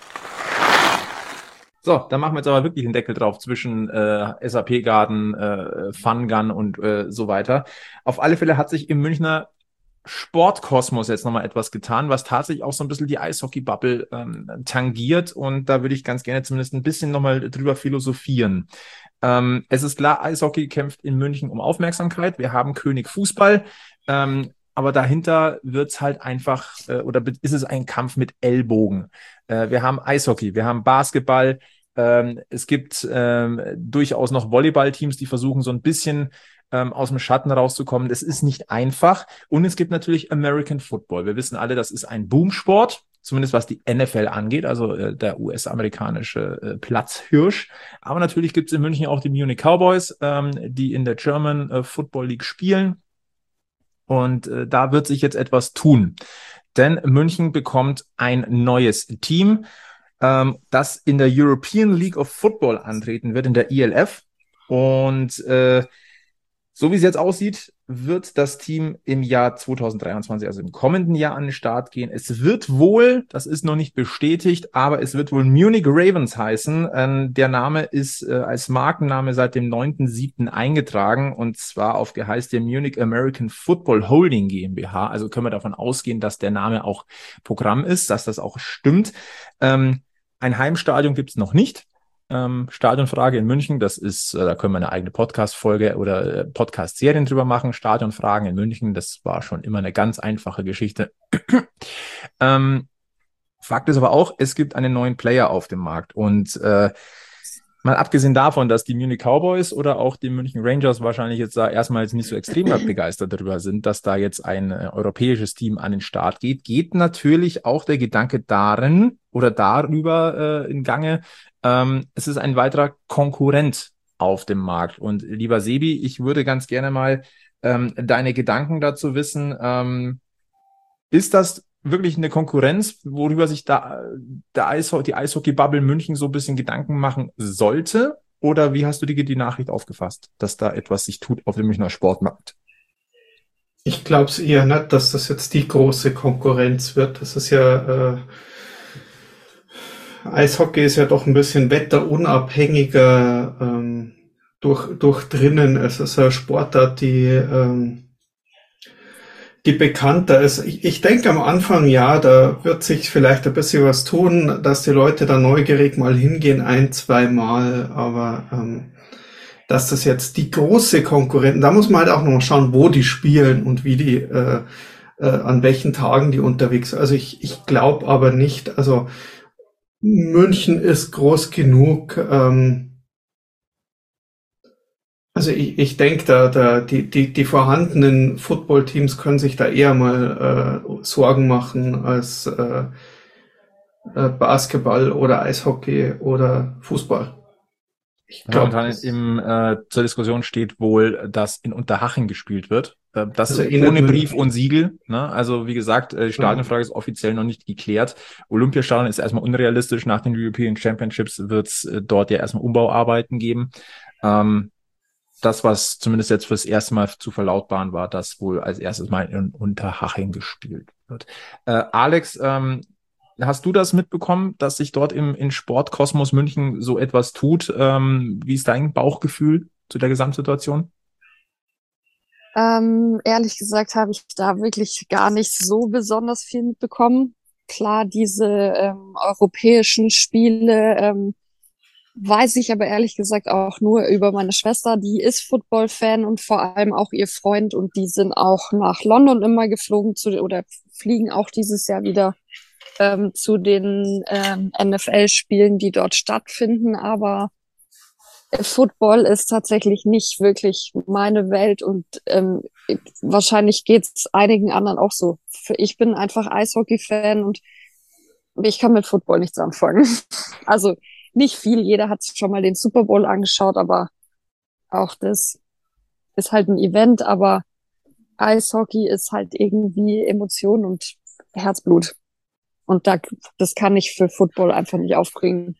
So, dann machen wir jetzt aber wirklich den Deckel drauf zwischen äh, S A P-Garden, äh, Fungun und äh, so weiter. Auf alle Fälle hat sich im Münchner Sportkosmos jetzt nochmal etwas getan, was tatsächlich auch so ein bisschen die Eishockey-Bubble ähm, tangiert. Und da würde ich ganz gerne zumindest ein bisschen nochmal drüber philosophieren. Ähm, es ist klar, Eishockey kämpft in München um Aufmerksamkeit. Wir haben König Fußball, ähm, aber dahinter wird es halt einfach, äh, oder ist es ein Kampf mit Ellbogen. Äh, wir haben Eishockey, wir haben Basketball, ähm, es gibt ähm, durchaus noch Volleyballteams, die versuchen so ein bisschen ähm, aus dem Schatten rauszukommen. Das ist nicht einfach. Und es gibt natürlich American Football. Wir wissen alle, das ist ein Boomsport, zumindest was die N F L angeht, also äh, der U S-amerikanische äh, Platzhirsch. Aber natürlich gibt es in München auch die Munich Cowboys, ähm, die in der German äh, Football League spielen. Und äh, da wird sich jetzt etwas tun. Denn München bekommt ein neues Team, ähm, das in der European League of Football antreten wird, in der E L F. Und äh, so wie es jetzt aussieht, wird das Team im Jahr zwanzig dreiundzwanzig, also im kommenden Jahr, an den Start gehen. Es wird wohl, das ist noch nicht bestätigt, aber es wird wohl Munich Ravens heißen. Ähm, der Name ist äh, als Markenname seit dem neunten siebten eingetragen, und zwar auf Geheiß der Munich American Football Holding GmbH. Also können wir davon ausgehen, dass der Name auch Programm ist, dass das auch stimmt. Ähm, ein Heimstadion gibt es noch nicht. Ähm, Stadionfrage in München, das ist, äh, da können wir eine eigene Podcast-Folge oder äh, Podcast-Serien drüber machen. Stadionfragen in München, das war schon immer eine ganz einfache Geschichte. ähm, Fakt ist aber auch, es gibt einen neuen Player auf dem Markt, und äh, mal abgesehen davon, dass die Munich Cowboys oder auch die München Rangers wahrscheinlich jetzt da erstmal jetzt nicht so extrem begeistert darüber sind, dass da jetzt ein äh, europäisches Team an den Start geht, geht natürlich auch der Gedanke darin oder darüber äh, in Gange, ähm, es ist ein weiterer Konkurrent auf dem Markt. Und lieber Sebi, ich würde ganz gerne mal ähm, deine Gedanken dazu wissen. Ähm, ist das wirklich eine Konkurrenz, worüber sich da der Eisho- die Eishockey-Bubble München so ein bisschen Gedanken machen sollte? Oder wie hast du die, die Nachricht aufgefasst, dass da etwas sich tut auf dem Münchner Sportmarkt? Ich glaube es eher nicht, dass das jetzt die große Konkurrenz wird. Das ist ja, äh, Eishockey ist ja doch ein bisschen wetterunabhängiger ähm, durch, durch drinnen. Es ist eine Sportart, die ähm, die bekannter ist. Ich, ich denke am Anfang, ja, da wird sich vielleicht ein bisschen was tun, dass die Leute da neugierig mal hingehen, ein, zwei Mal, aber ähm, dass das jetzt die große Konkurrenten, da muss man halt auch noch mal schauen, wo die spielen und wie die, äh, äh, an welchen Tagen die unterwegs sind. Also ich, ich glaube aber nicht, also München ist groß genug, ähm, also ich, ich denke, da, da die, die, die vorhandenen Footballteams können sich da eher mal äh, Sorgen machen als äh, äh, Basketball oder Eishockey oder Fußball. Ich glaube, ja, im äh, zur Diskussion steht wohl, dass in Unterhaching gespielt wird. Äh, das also ist ohne Brief und Siegel. Ne? Also wie gesagt, äh, die Stadionfrage ist offiziell noch nicht geklärt. Olympiastadion ist erstmal unrealistisch. Nach den European Championships wird es äh, dort ja erstmal Umbauarbeiten geben. Ähm, Das, was zumindest jetzt fürs erste Mal zu verlautbaren war, dass wohl als erstes Mal in Unterhaching gespielt wird. Äh, Alex, ähm, hast du das mitbekommen, dass sich dort im in Sportkosmos München so etwas tut? Ähm, wie ist dein Bauchgefühl zu der Gesamtsituation? Ähm, ehrlich gesagt habe ich da wirklich gar nicht so besonders viel mitbekommen. Klar, diese ähm, europäischen Spiele ähm, weiß ich aber ehrlich gesagt auch nur über meine Schwester. Die ist Football-Fan und vor allem auch ihr Freund und die sind auch nach London immer geflogen zu oder fliegen auch dieses Jahr wieder ähm, zu den ähm, N F L-Spielen, die dort stattfinden. Aber Football ist tatsächlich nicht wirklich meine Welt und ähm, wahrscheinlich geht's einigen anderen auch so. Ich bin einfach Eishockey-Fan und ich kann mit Football nichts anfangen. Also nicht viel, jeder hat sich schon mal den Super Bowl angeschaut, aber auch das ist halt ein Event, aber Eishockey ist halt irgendwie Emotion und Herzblut. Und da, das kann ich für Football einfach nicht aufbringen.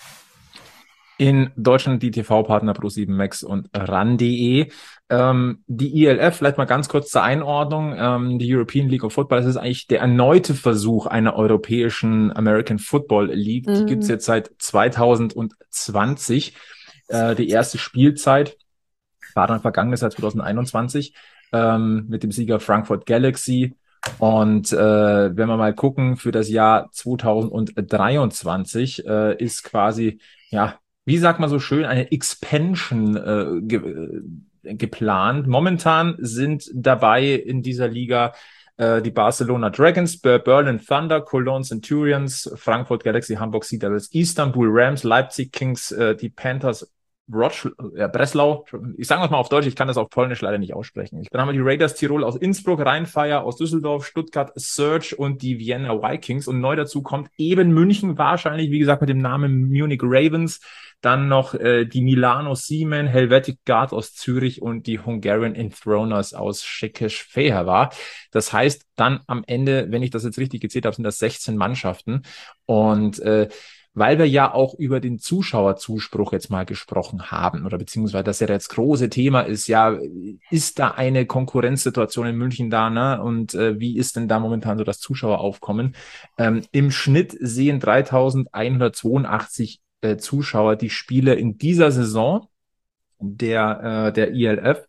In Deutschland die T V-Partner ProSieben Max und ran punkt de. Ähm, die I L F, vielleicht mal ganz kurz zur Einordnung, ähm, die European League of Football, das ist eigentlich der erneute Versuch einer europäischen American Football League. Die Mhm. gibt's jetzt seit zwanzig zwanzig. Äh, die erste Spielzeit war dann vergangenes Jahr zwanzig einundzwanzig ähm, mit dem Sieger Frankfurt Galaxy. Und äh, wenn wir mal gucken, für das Jahr zwanzig dreiundzwanzig äh, ist quasi, ja, wie sagt man so schön, eine Expansion äh, ge äh, geplant. Momentan sind dabei in dieser Liga äh, die Barcelona Dragons, Berlin Thunder, Cologne Centurions, Frankfurt Galaxy, Hamburg Sea Devils, Istanbul Rams, Leipzig Kings, äh, die Panthers Wrocław, ja, Breslau, ich sage das mal auf Deutsch, ich kann das auf Polnisch leider nicht aussprechen. Dann haben wir die Raiders Tirol aus Innsbruck, Rheinfire aus Düsseldorf, Stuttgart Surge und die Vienna Vikings. Und neu dazu kommt eben München wahrscheinlich, wie gesagt, mit dem Namen Munich Ravens. Dann noch äh, die Milano Seamen, Helvetic Guard aus Zürich und die Hungarian Enthroners aus Székesfehérvár. Das heißt, dann am Ende, wenn ich das jetzt richtig gezählt habe, sind das sechzehn Mannschaften. Und äh, weil wir ja auch über den Zuschauerzuspruch jetzt mal gesprochen haben oder beziehungsweise das ja das große Thema ist, ja, ist da eine Konkurrenzsituation in München da, ne? Und äh, wie ist denn da momentan so das Zuschaueraufkommen? Ähm, im Schnitt sehen dreitausendeinhundertzweiundachtzig äh, Zuschauer die Spiele in dieser Saison der, äh, der I L F.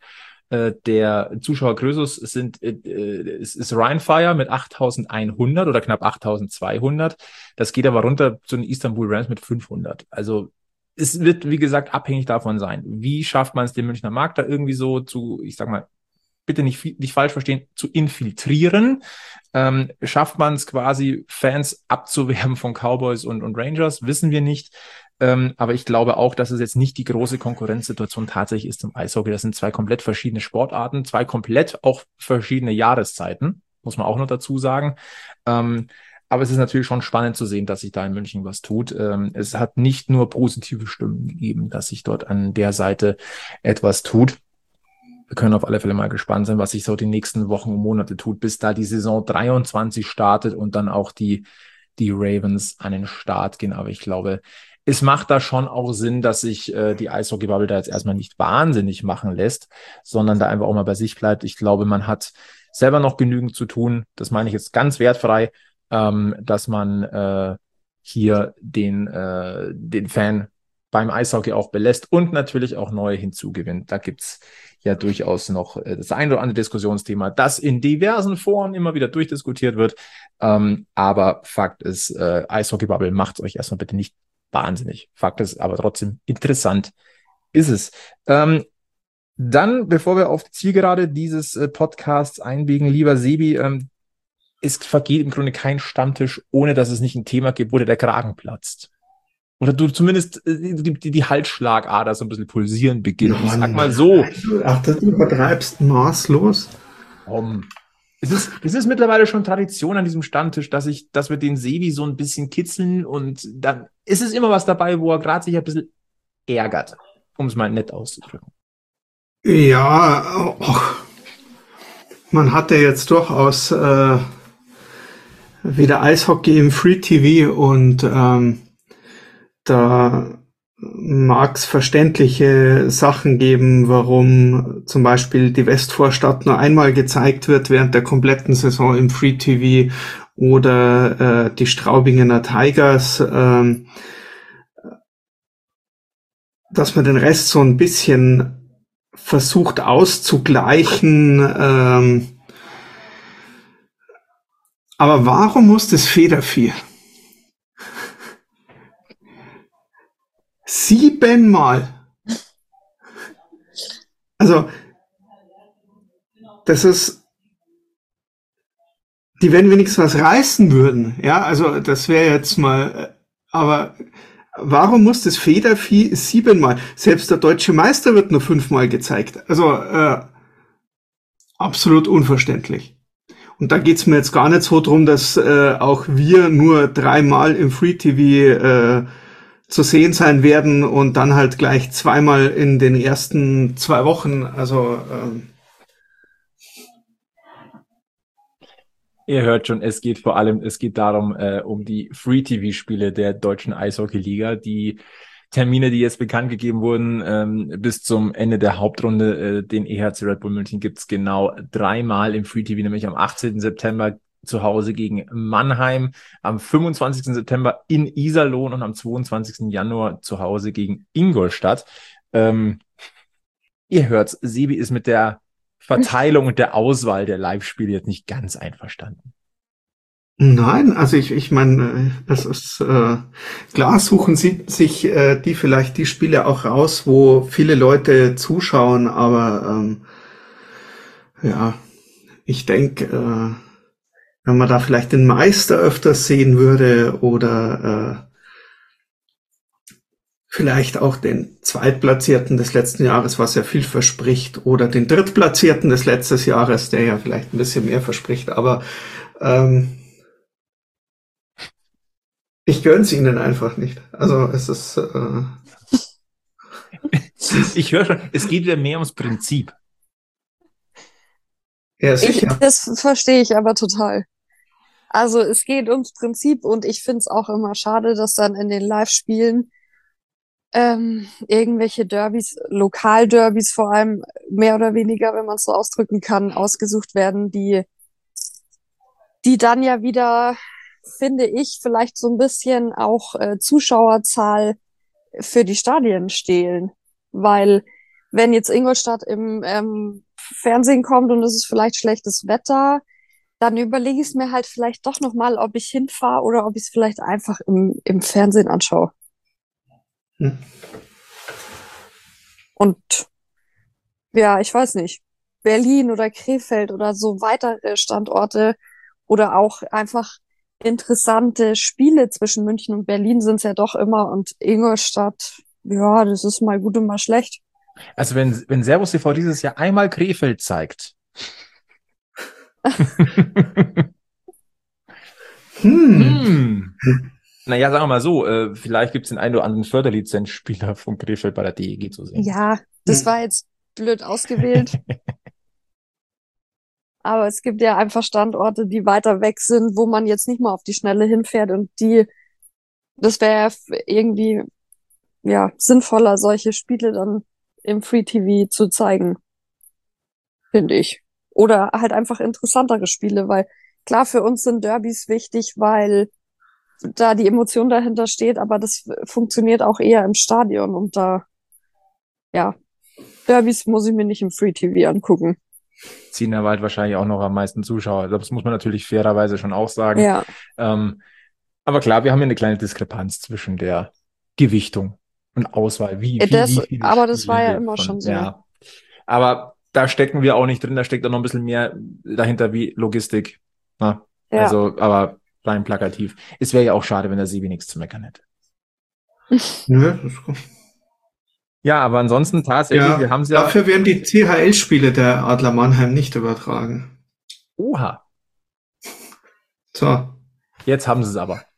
Der Zuschauergröße sind äh, ist, ist Rheinfire mit achttausendeinhundert oder knapp achttausendzweihundert. Das geht aber runter zu den Istanbul Rams mit fünfhundert. Also es wird, wie gesagt, abhängig davon sein. Wie schafft man es, den Münchner Markt da irgendwie so zu, ich sag mal, bitte nicht, nicht falsch verstehen, zu infiltrieren? Ähm, schafft man es quasi, Fans abzuwerben von Cowboys und, und Rangers? Wissen wir nicht. Ähm, aber ich glaube auch, dass es jetzt nicht die große Konkurrenzsituation tatsächlich ist zum Eishockey. Das sind zwei komplett verschiedene Sportarten, zwei komplett auch verschiedene Jahreszeiten, muss man auch noch dazu sagen. Ähm, aber es ist natürlich schon spannend zu sehen, dass sich da in München was tut. Ähm, es hat nicht nur positive Stimmen gegeben, dass sich dort an der Seite etwas tut. Wir können auf alle Fälle mal gespannt sein, was sich so die nächsten Wochen und Monate tut, bis da die Saison dreiundzwanzig startet und dann auch die, die Ravens an den Start gehen. Aber ich glaube, es macht da schon auch Sinn, dass sich äh, die Eishockey-Bubble da jetzt erstmal nicht wahnsinnig machen lässt, sondern da einfach auch mal bei sich bleibt. Ich glaube, man hat selber noch genügend zu tun. Das meine ich jetzt ganz wertfrei, ähm, dass man äh, hier den, äh, den Fan beim Eishockey auch belässt und natürlich auch neue hinzugewinnt. Da gibt's ja durchaus noch äh, das ein oder andere Diskussionsthema, das in diversen Foren immer wieder durchdiskutiert wird. Ähm, aber Fakt ist, äh, Eishockey-Bubble macht euch erstmal bitte nicht wahnsinnig. Fakt ist aber trotzdem interessant ist es. Ähm, dann, bevor wir auf die Zielgerade dieses äh, Podcasts einbiegen, lieber Sebi, ähm, es vergeht im Grunde kein Stammtisch, ohne dass es nicht ein Thema gibt, wo dir der Kragen platzt. Oder du zumindest äh, die, die, die Halsschlagader so ein bisschen pulsieren beginnt. Ich sag mal so. Ach, das übertreibst maßlos. Um, es ist, es ist mittlerweile schon Tradition an diesem Stammtisch, dass ich, dass wir den Sebi so ein bisschen kitzeln und dann ist es immer was dabei, wo er gerade sich ein bisschen ärgert, um es mal nett auszudrücken. Ja, och, man hatte jetzt durchaus äh, wieder Eishockey im Free T V und ähm, da mag es verständliche Sachen geben, warum zum Beispiel die Westvorstadt nur einmal gezeigt wird während der kompletten Saison im Free T V oder äh, die Straubingener Tigers, ähm, dass man den Rest so ein bisschen versucht auszugleichen. Ähm, aber warum muss das Federvieh siebenmal? Also, das ist, die, wenn wenigstens was reißen würden, ja, also das wäre jetzt mal, aber warum muss das Federvieh siebenmal? Selbst der deutsche Meister wird nur fünfmal gezeigt. Also äh, absolut unverständlich. Und da geht's mir jetzt gar nicht so drum, dass äh, auch wir nur dreimal im Free-T V äh, zu sehen sein werden und dann halt gleich zweimal in den ersten zwei Wochen. Also ähm, Ihr hört schon, es geht vor allem, es geht darum, äh, um die Free-T V-Spiele der deutschen Eishockey-Liga. Die Termine, die jetzt bekannt gegeben wurden, ähm, bis zum Ende der Hauptrunde, äh, den E H C Red Bull München gibt's genau dreimal im Free-T V, nämlich am achtzehnten September zu Hause gegen Mannheim, am fünfundzwanzigsten September in Iserlohn und am zweiundzwanzigsten Januar zu Hause gegen Ingolstadt. Ähm, ihr hört's, Sebi ist mit der Verteilung und der Auswahl der Live-Spiele jetzt nicht ganz einverstanden. Nein, also ich, ich meine, es ist äh, klar, suchen sie sich äh, die vielleicht die Spiele auch raus, wo viele Leute zuschauen, aber ähm, ja, ich denke, äh, wenn man da vielleicht den Meister öfters sehen würde oder äh, vielleicht auch den Zweitplatzierten des letzten Jahres, was ja viel verspricht, oder den Drittplatzierten des letzten Jahres, der ja vielleicht ein bisschen mehr verspricht, aber ähm, ich gönn's ihnen einfach nicht. Also es ist äh Ich höre schon, es geht wieder mehr ums Prinzip. ja, Ich, sicher. das verstehe ich aber total. Also es geht ums Prinzip und ich finde es auch immer schade, dass dann in den Live-Spielen ähm, irgendwelche Derbys, Lokalderbys vor allem, mehr oder weniger, wenn man es so ausdrücken kann, ausgesucht werden, die, die dann ja wieder, finde ich, vielleicht so ein bisschen auch äh, Zuschauerzahl für die Stadien stehlen. Weil wenn jetzt Ingolstadt im ähm, Fernsehen kommt und es ist vielleicht schlechtes Wetter, dann überlege ich es mir halt vielleicht doch nochmal, ob ich hinfahre oder ob ich es vielleicht einfach im, im Fernsehen anschaue. Hm. Und ja, ich weiß nicht, Berlin oder Krefeld oder so weitere Standorte oder auch einfach interessante Spiele zwischen München und Berlin sind es ja doch immer und Ingolstadt, ja, das ist mal gut und mal schlecht. Also wenn, wenn Servus T V dieses Jahr einmal Krefeld zeigt. Hm. hm. Naja, sagen wir mal so, äh, vielleicht gibt es den einen oder anderen Förderlizenzspieler von Krefeld bei der D E G zu sehen. Ja, das Hm. war jetzt blöd ausgewählt. Aber es gibt ja einfach Standorte, die weiter weg sind, wo man jetzt nicht mal auf die Schnelle hinfährt und die, das wäre irgendwie, ja, sinnvoller, solche Spiele dann im Free-T V zu zeigen, finde ich. Oder halt einfach interessantere Spiele, weil klar, für uns sind Derbys wichtig, weil da die Emotion dahinter steht, aber das funktioniert auch eher im Stadion und da, ja, Derbys muss ich mir nicht im Free-T V angucken. Ziehen der Wald wahrscheinlich auch noch am meisten Zuschauer. Das muss man natürlich fairerweise schon auch sagen. Ja, Ähm, aber klar, wir haben hier eine kleine Diskrepanz zwischen der Gewichtung und Auswahl. Wie, wie, das, wie viele aber das war Spiele ja wir immer von, schon so. ja. Aber da stecken wir auch nicht drin, da steckt auch noch ein bisschen mehr dahinter wie Logistik. Na? Ja. Also, aber rein plakativ. Es wäre ja auch schade, wenn der Sebi nichts zu meckern hätte. Ja, das ist gut. Ja, aber ansonsten tatsächlich, Ja, wir haben es ja. dafür werden die C H L-Spiele der Adler Mannheim nicht übertragen. Oha, So. jetzt haben sie es aber.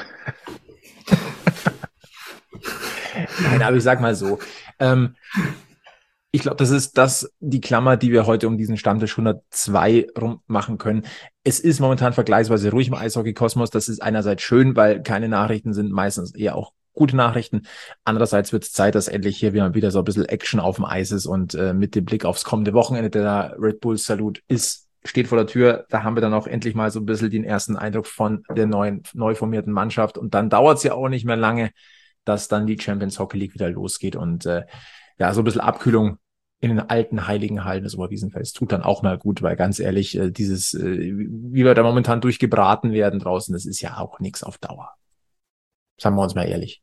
Nein, aber ich sag mal so. Ähm, ich glaube, das ist das, die Klammer, die wir heute um diesen Stammtisch hundertzwei rum machen können. Es ist momentan vergleichsweise ruhig im Eishockey-Kosmos. Das ist einerseits schön, weil keine Nachrichten sind, meistens eher auch gute Nachrichten. Andererseits wird es Zeit, dass endlich hier wieder so ein bisschen Action auf dem Eis ist und äh, mit dem Blick aufs kommende Wochenende, der Red Bull Salut ist, steht vor der Tür. Da haben wir dann auch endlich mal so ein bisschen den ersten Eindruck von der neuen, neu formierten Mannschaft. Und dann dauert es ja auch nicht mehr lange, dass dann die Champions Hockey League wieder losgeht und äh, ja, so ein bisschen Abkühlung in den alten heiligen Hallen des Oberwiesenfelds. Tut dann auch mal gut, weil ganz ehrlich, äh, dieses, äh, wie wir da momentan durchgebraten werden draußen, das ist ja auch nichts auf Dauer. Sagen wir uns mal ehrlich.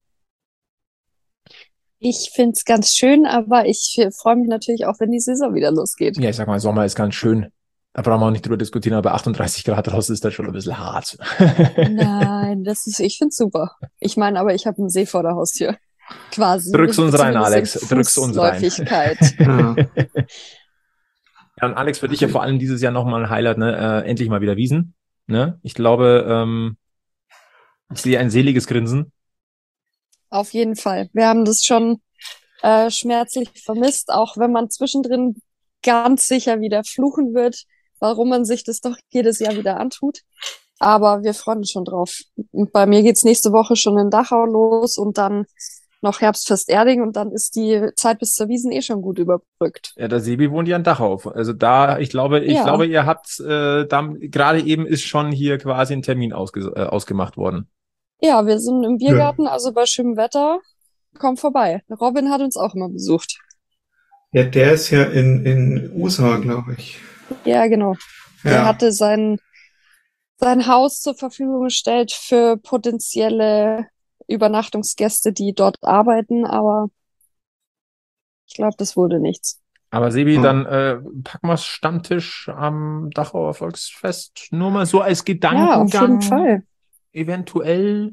Ich find's ganz schön, aber ich freue mich natürlich auch, wenn die Saison wieder losgeht. Ja, ich sag mal, Sommer ist ganz schön. Da brauchen wir auch nicht drüber diskutieren, aber achtunddreißig Grad draußen ist das schon ein bisschen hart. Nein, das ist, ich find's super. Ich meine, aber ich habe einen See vor der Haustür. Quasi. Drück's uns rein, Alex. Zumindest Drück's uns rein. Fußläufigkeit. Ja. Ja, und Alex, für dich ja vor allem dieses Jahr nochmal ein Highlight, ne? Äh, endlich mal wieder Wiesn. Ne? Ich glaube, ähm, ich sehe ein seliges Grinsen. Auf jeden Fall. Wir haben das schon äh, schmerzlich vermisst, auch wenn man zwischendrin ganz sicher wieder fluchen wird, warum man sich das doch jedes Jahr wieder antut. Aber wir freuen uns schon drauf. Und bei mir geht's nächste Woche schon in Dachau los und dann noch Herbstfest Erding und dann ist die Zeit bis zur Wiesn eh schon gut überbrückt. Ja, der Sebi wohnt ja in Dachau. Also da, ich glaube, ich Ja. glaube, ihr habt, äh, da, gerade eben ist schon hier quasi ein Termin ausge, äh, ausgemacht worden. Ja, wir sind im Biergarten, also bei schönem Wetter. Kommt vorbei. Robin hat uns auch immer besucht. Ja, der ist ja in, in U S A, glaube ich. Ja, genau. Der Ja. hatte sein, sein Haus zur Verfügung gestellt für potenzielle Übernachtungsgäste, die dort arbeiten, aber ich glaube, das wurde nichts. Aber Sebi, Hm. dann äh, packen wir's Stammtisch am Dachauer Volksfest nur mal so als Gedankengang. Ja, auf jeden Fall. Eventuell.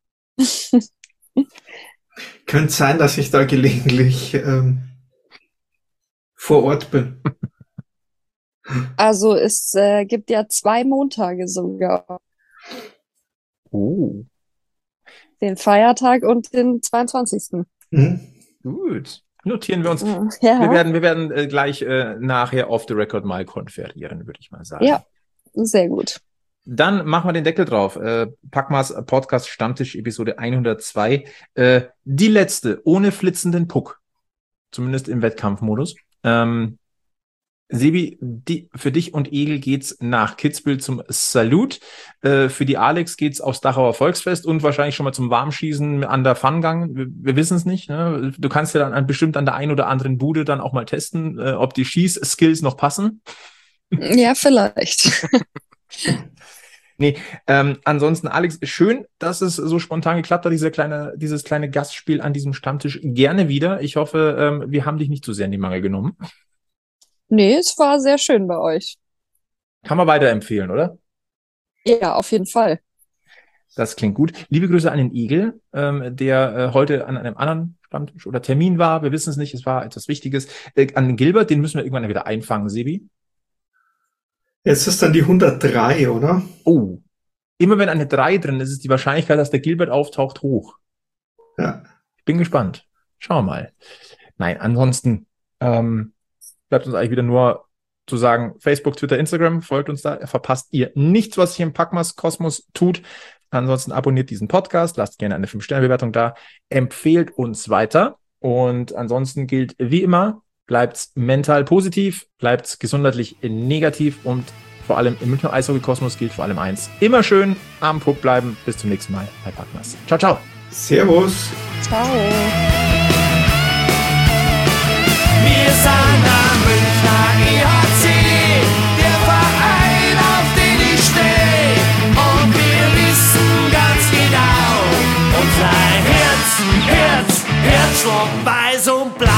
Könnte sein, dass ich da gelegentlich ähm, vor Ort bin. Also es äh, gibt ja zwei Montage sogar. Oh, Den Feiertag und den zweiundzwanzigsten Hm? gut. Notieren wir uns. Ja, Wir werden, wir werden äh, gleich äh, nachher off the record mal konferieren, würde ich mal sagen. ja, sehr gut. Dann machen wir den Deckel drauf. Äh, Packmas Podcast Stammtisch Episode hundertzwei. Äh, die letzte, ohne flitzenden Puck. Zumindest im Wettkampfmodus. Ähm, Sebi, die, für dich und Egel geht's nach Kitzbühel zum Salut. Äh, für die Alex geht's aufs Dachauer Volksfest und wahrscheinlich schon mal zum Warmschießen an der Fungang. Wir, wir wissen es nicht. Ne? Du kannst ja dann an, bestimmt an der einen oder anderen Bude dann auch mal testen, äh, ob die Schießskills noch passen. Ja, vielleicht. Nee, ähm, ansonsten, Alex, schön, dass es so spontan geklappt hat, dieser kleine, dieses kleine Gastspiel an diesem Stammtisch. Gerne wieder. Ich hoffe, ähm, wir haben dich nicht zu sehr in die Mangel genommen. Nee, es war sehr schön bei euch. Kann man weiterempfehlen, oder? Ja, auf jeden Fall. Das klingt gut. Liebe Grüße an den Igel, ähm, der äh, heute an einem anderen Stammtisch oder Termin war. Wir wissen es nicht, es war etwas Wichtiges. Äh, an den Gilbert, den müssen wir irgendwann wieder einfangen, Sebi. Jetzt ist dann die hundertdrei, oder? Oh, immer wenn eine drei drin ist, ist die Wahrscheinlichkeit, dass der Gilbert auftaucht, hoch. Ja. Ich bin gespannt. Schauen wir mal. Nein, ansonsten ähm, bleibt uns eigentlich wieder nur zu sagen, Facebook, Twitter, Instagram, folgt uns da, verpasst ihr nichts, was sich im Packmas Kosmos tut. Ansonsten abonniert diesen Podcast, lasst gerne eine fünf Sterne Bewertung da, empfehlt uns weiter und ansonsten gilt wie immer, bleibt mental positiv, bleibt gesundheitlich negativ und vor allem im Münchner Eishockey-Kosmos gilt vor allem eins, immer schön am Puck bleiben. Bis zum nächsten Mal bei Packmas. Ciao, ciao. Servus. Ciao. Wir sind am Münchner E H C, der Verein, auf den ich stehe. Und wir wissen ganz genau, unser Herz, Herz, Herzschlag weiß und blau.